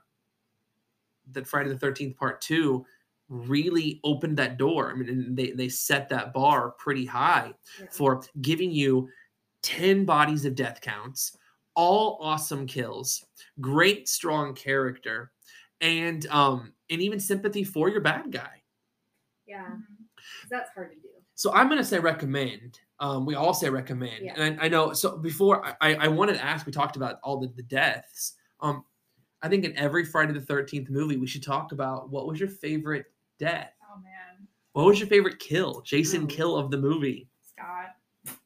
that Friday the thirteenth Part Two really opened that door. I mean, and they they set that bar pretty high Yeah. for giving you ten bodies of death counts, all awesome kills, great strong character, and um and even sympathy for your bad guy. Yeah. Mhm. 'Cause that's hard to do. So I'm gonna say recommend. Um, we all say recommend, Yeah. and I, I know. So before I, I I wanted to ask, we talked about all the, the deaths. Um, I think in every Friday the thirteenth movie, we should talk about what was your favorite death. Oh man. What was your favorite kill? Jason Oh. kill of the movie. Scott.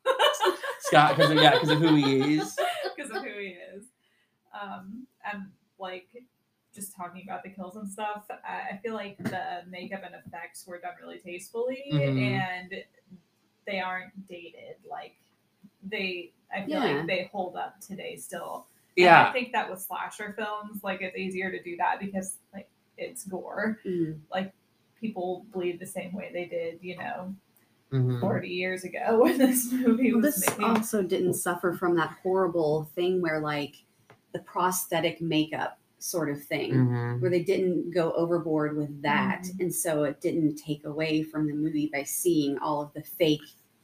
Scott, because of, yeah, because of who he is. Because of who he is. Um, and like just talking about the kills and stuff, I I feel like the makeup and effects were done really tastefully Mhm. and they aren't dated. Like they, I feel Yeah. like they hold up today still. And Yeah. I think that with slasher films, like it's easier to do that because like it's gore. Mm. Like people bleed the same way they did, you know, Mhm. forty years ago when this movie Well, was this made. also didn't suffer from that horrible thing where like the prosthetic makeup sort of thing, Mhm. where they didn't go overboard with that, Mhm. and so it didn't take away from the movie by seeing all of the fake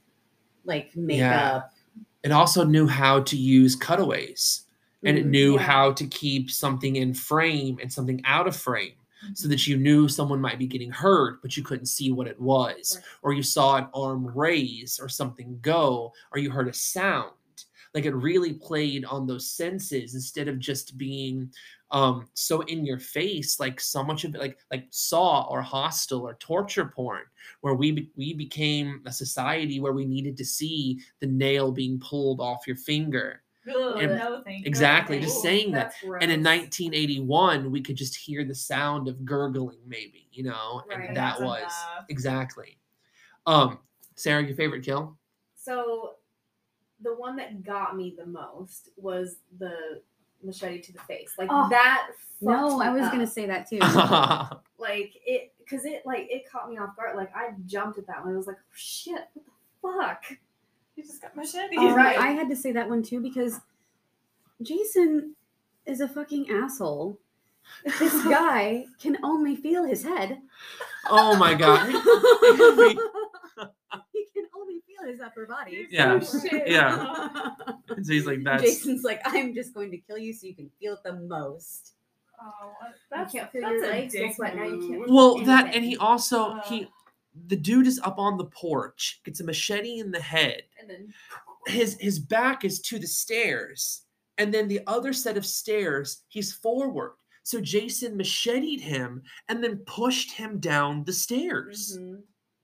like makeup. It also knew how to use cutaways, and it Mhm. knew Yeah. how to keep something in frame and something out of frame, so Mhm. that you knew someone might be getting hurt, but you couldn't see what it was, Right. or you saw an arm raise or something go, or you heard a sound. Like it really played on those senses instead of just being um, so in your face, like so much of it, like like Saw or Hostel or torture porn, where we be- we became a society where we needed to see the nail being pulled off your finger. Ugh, And- no, thank you. Exactly, No, just thank saying that. That's gross. And in nineteen eighty-one, we could just hear the sound of gurgling, maybe, you know, Right. and And that that's was enough. exactly. Um, Sarah, your favorite kill? So, the one that got me the most was the machete to the face. Like Oh, that. No, fucked I me was up. gonna say that too. Like it, cause it like it caught me off guard. Like I jumped at that one. I was like, oh, shit, what the fuck? You just got machete. Oh, Right. I had to say that one too because Jason is a fucking asshole. This guy can only feel his head. Oh my god. He can only feel his upper body. Yeah. So shit. Yeah. And so he's like, that's Jason's like, I'm just going to kill you so you can feel it the most. Oh, what- that's you can't feel that's your a legs. dick Guess what? Now you move. can't. well that anything. and he also Uh. he the dude is up on the porch, gets a machete in the head. And then His his back is to the stairs, and then the other set of stairs, he's forward. So Jason macheted him and then pushed him down the stairs. Mhm.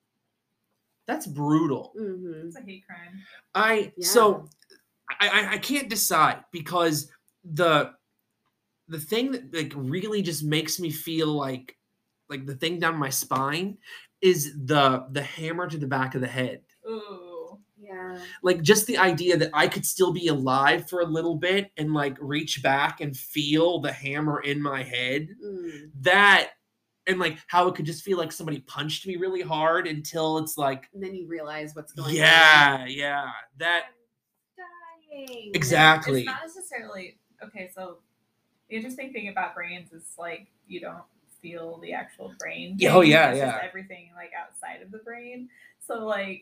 That's brutal. Mhm. It's a hate crime. I Yeah. so I, I I can't decide because the the thing that like really just makes me feel like like the thing down my spine is the the hammer to the back of the head. Ooh. yeah. Like just the idea that I could still be alive for a little bit and like reach back and feel the hammer in my head. Mm. That and like how it could just feel like somebody punched me really hard until it's like And then you realize what's going on. yeah, yeah. That I'm dying. exactly. It's not necessarily okay. So the interesting thing about brains is like you don't feel the actual brain. Yeah, oh, thing, yeah, it's yeah. Just everything like outside of the brain. So like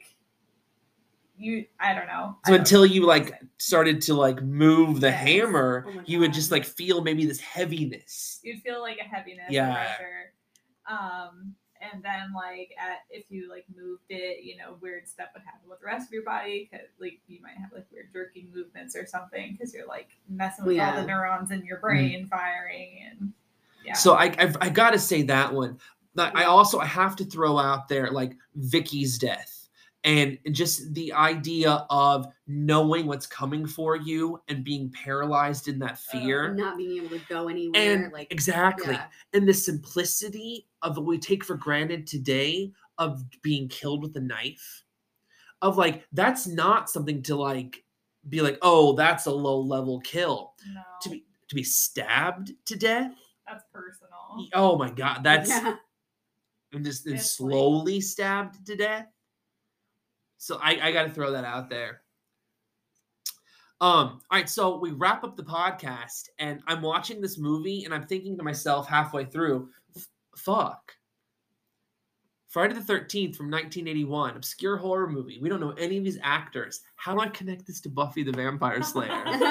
you, I don't know. I So don't until know. you like started to like move the Yes. hammer, Oh my you would God. just like feel maybe this heaviness. You'd feel like a heaviness Yeah. or pressure. Um, and then like at if you like moved it, you know, weird stuff would happen with the rest of your body. Cause like you might have like weird jerking movements or something because you're like messing with all Yeah. the neurons in your brain firing and yeah. So I I've, I gotta say that one. But I also I have to throw out there like Vicky's death and just the idea of knowing what's coming for you and being paralyzed in that fear. Not being able to go anywhere. And like exactly. yeah. And the simplicity of what we take for granted today of being killed with a knife. Of like, that's not something to like be like, oh, that's a low level kill. no, To be to be stabbed to death. that's personal. Oh my god, that's Yeah. and just and It's like- slowly stabbed to death. So I, I gotta throw that out there. Um, all right, so we wrap up the podcast, and I'm watching this movie, and I'm thinking to myself halfway through, "F- fuck. Friday the thirteenth from nineteen eighty-one, obscure horror movie. We don't know any of these actors. How do I connect this to Buffy the Vampire Slayer?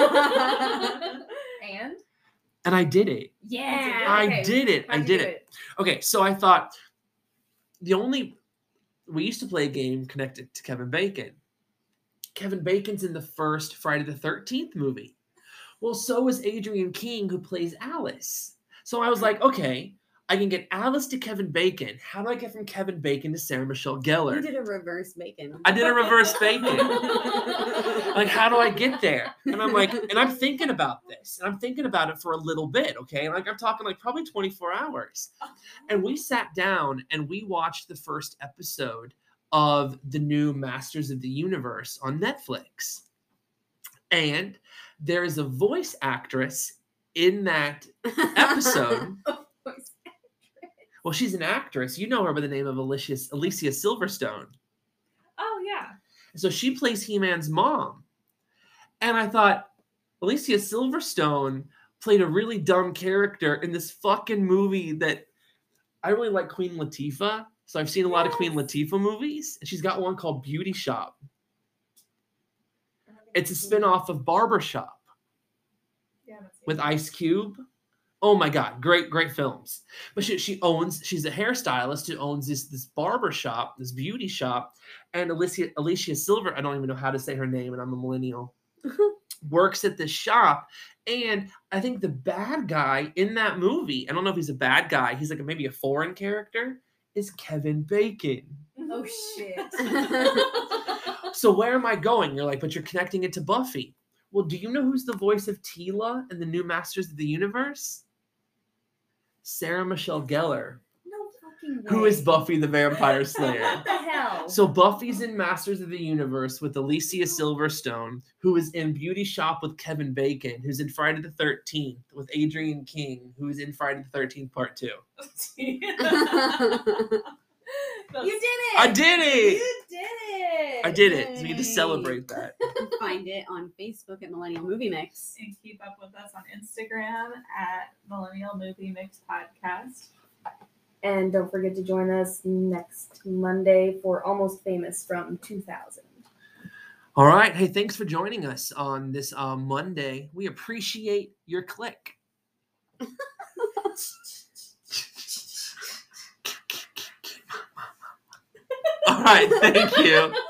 And And I did it. yeah, I okay. did it. I How'd you did do it. Okay, so I thought the only we used to play a game connected to Kevin Bacon. Kevin Bacon's in the first Friday the thirteenth movie. Well, so is Adrienne King, who plays Alice. So I was like, okay, I can get Alice to Kevin Bacon. How do I get from Kevin Bacon to Sarah Michelle Gellar? You did a reverse bacon. I did a reverse Bacon. Like, how do I get there? And I'm like, and I'm thinking about this, and I'm thinking about it for a little bit, okay? Like, I'm talking like probably twenty-four hours. And we sat down and we watched the first episode of the new Masters of the Universe on Netflix. And there is a voice actress in that episode. Well, she's an actress. You know her by the name of Alicia, Alicia Silverstone. Oh yeah. So she plays He-Man's mom. And I thought, Alicia Silverstone played a really dumb character in this fucking movie that I really like Queen Latifah. So I've seen a lot of Queen Latifah movies. And she's got one called Beauty Shop. It's a spin-off of Barbershop Yeah. I haven't seen with it. Ice Cube. Oh my God, great, great films. But she, she owns, she's a hairstylist who owns this, this barber shop, this beauty shop. And Alicia, Alicia Silver, I don't even know how to say her name, and I'm a millennial, works at this shop. And I think the bad guy in that movie, I don't know if he's a bad guy, he's like a, maybe a foreign character, is Kevin Bacon. Oh shit. So where am I going? You're like, but you're connecting it to Buffy. Well, do you know who's the voice of Tila in the new Masters of the Universe? Sarah Michelle Gellar, No fucking way. who is Buffy the Vampire Slayer. What the hell? So Buffy's in Masters of the Universe with Alicia Silverstone, who is in Beauty Shop with Kevin Bacon, who's in Friday the thirteenth with Adrian King, who's in Friday the thirteenth Part two. You did it. I did it! You did it. I did it. So we need to Yay. celebrate that. You can find it on Facebook at Millennial Movie Mix. And keep up with us on Instagram at Millennial Movie Mix Podcast. And don't forget to join us next Monday for Almost Famous from two thousand. All right. Hey, thanks for joining us on this uh, Monday. We appreciate your click. All right. Thank you.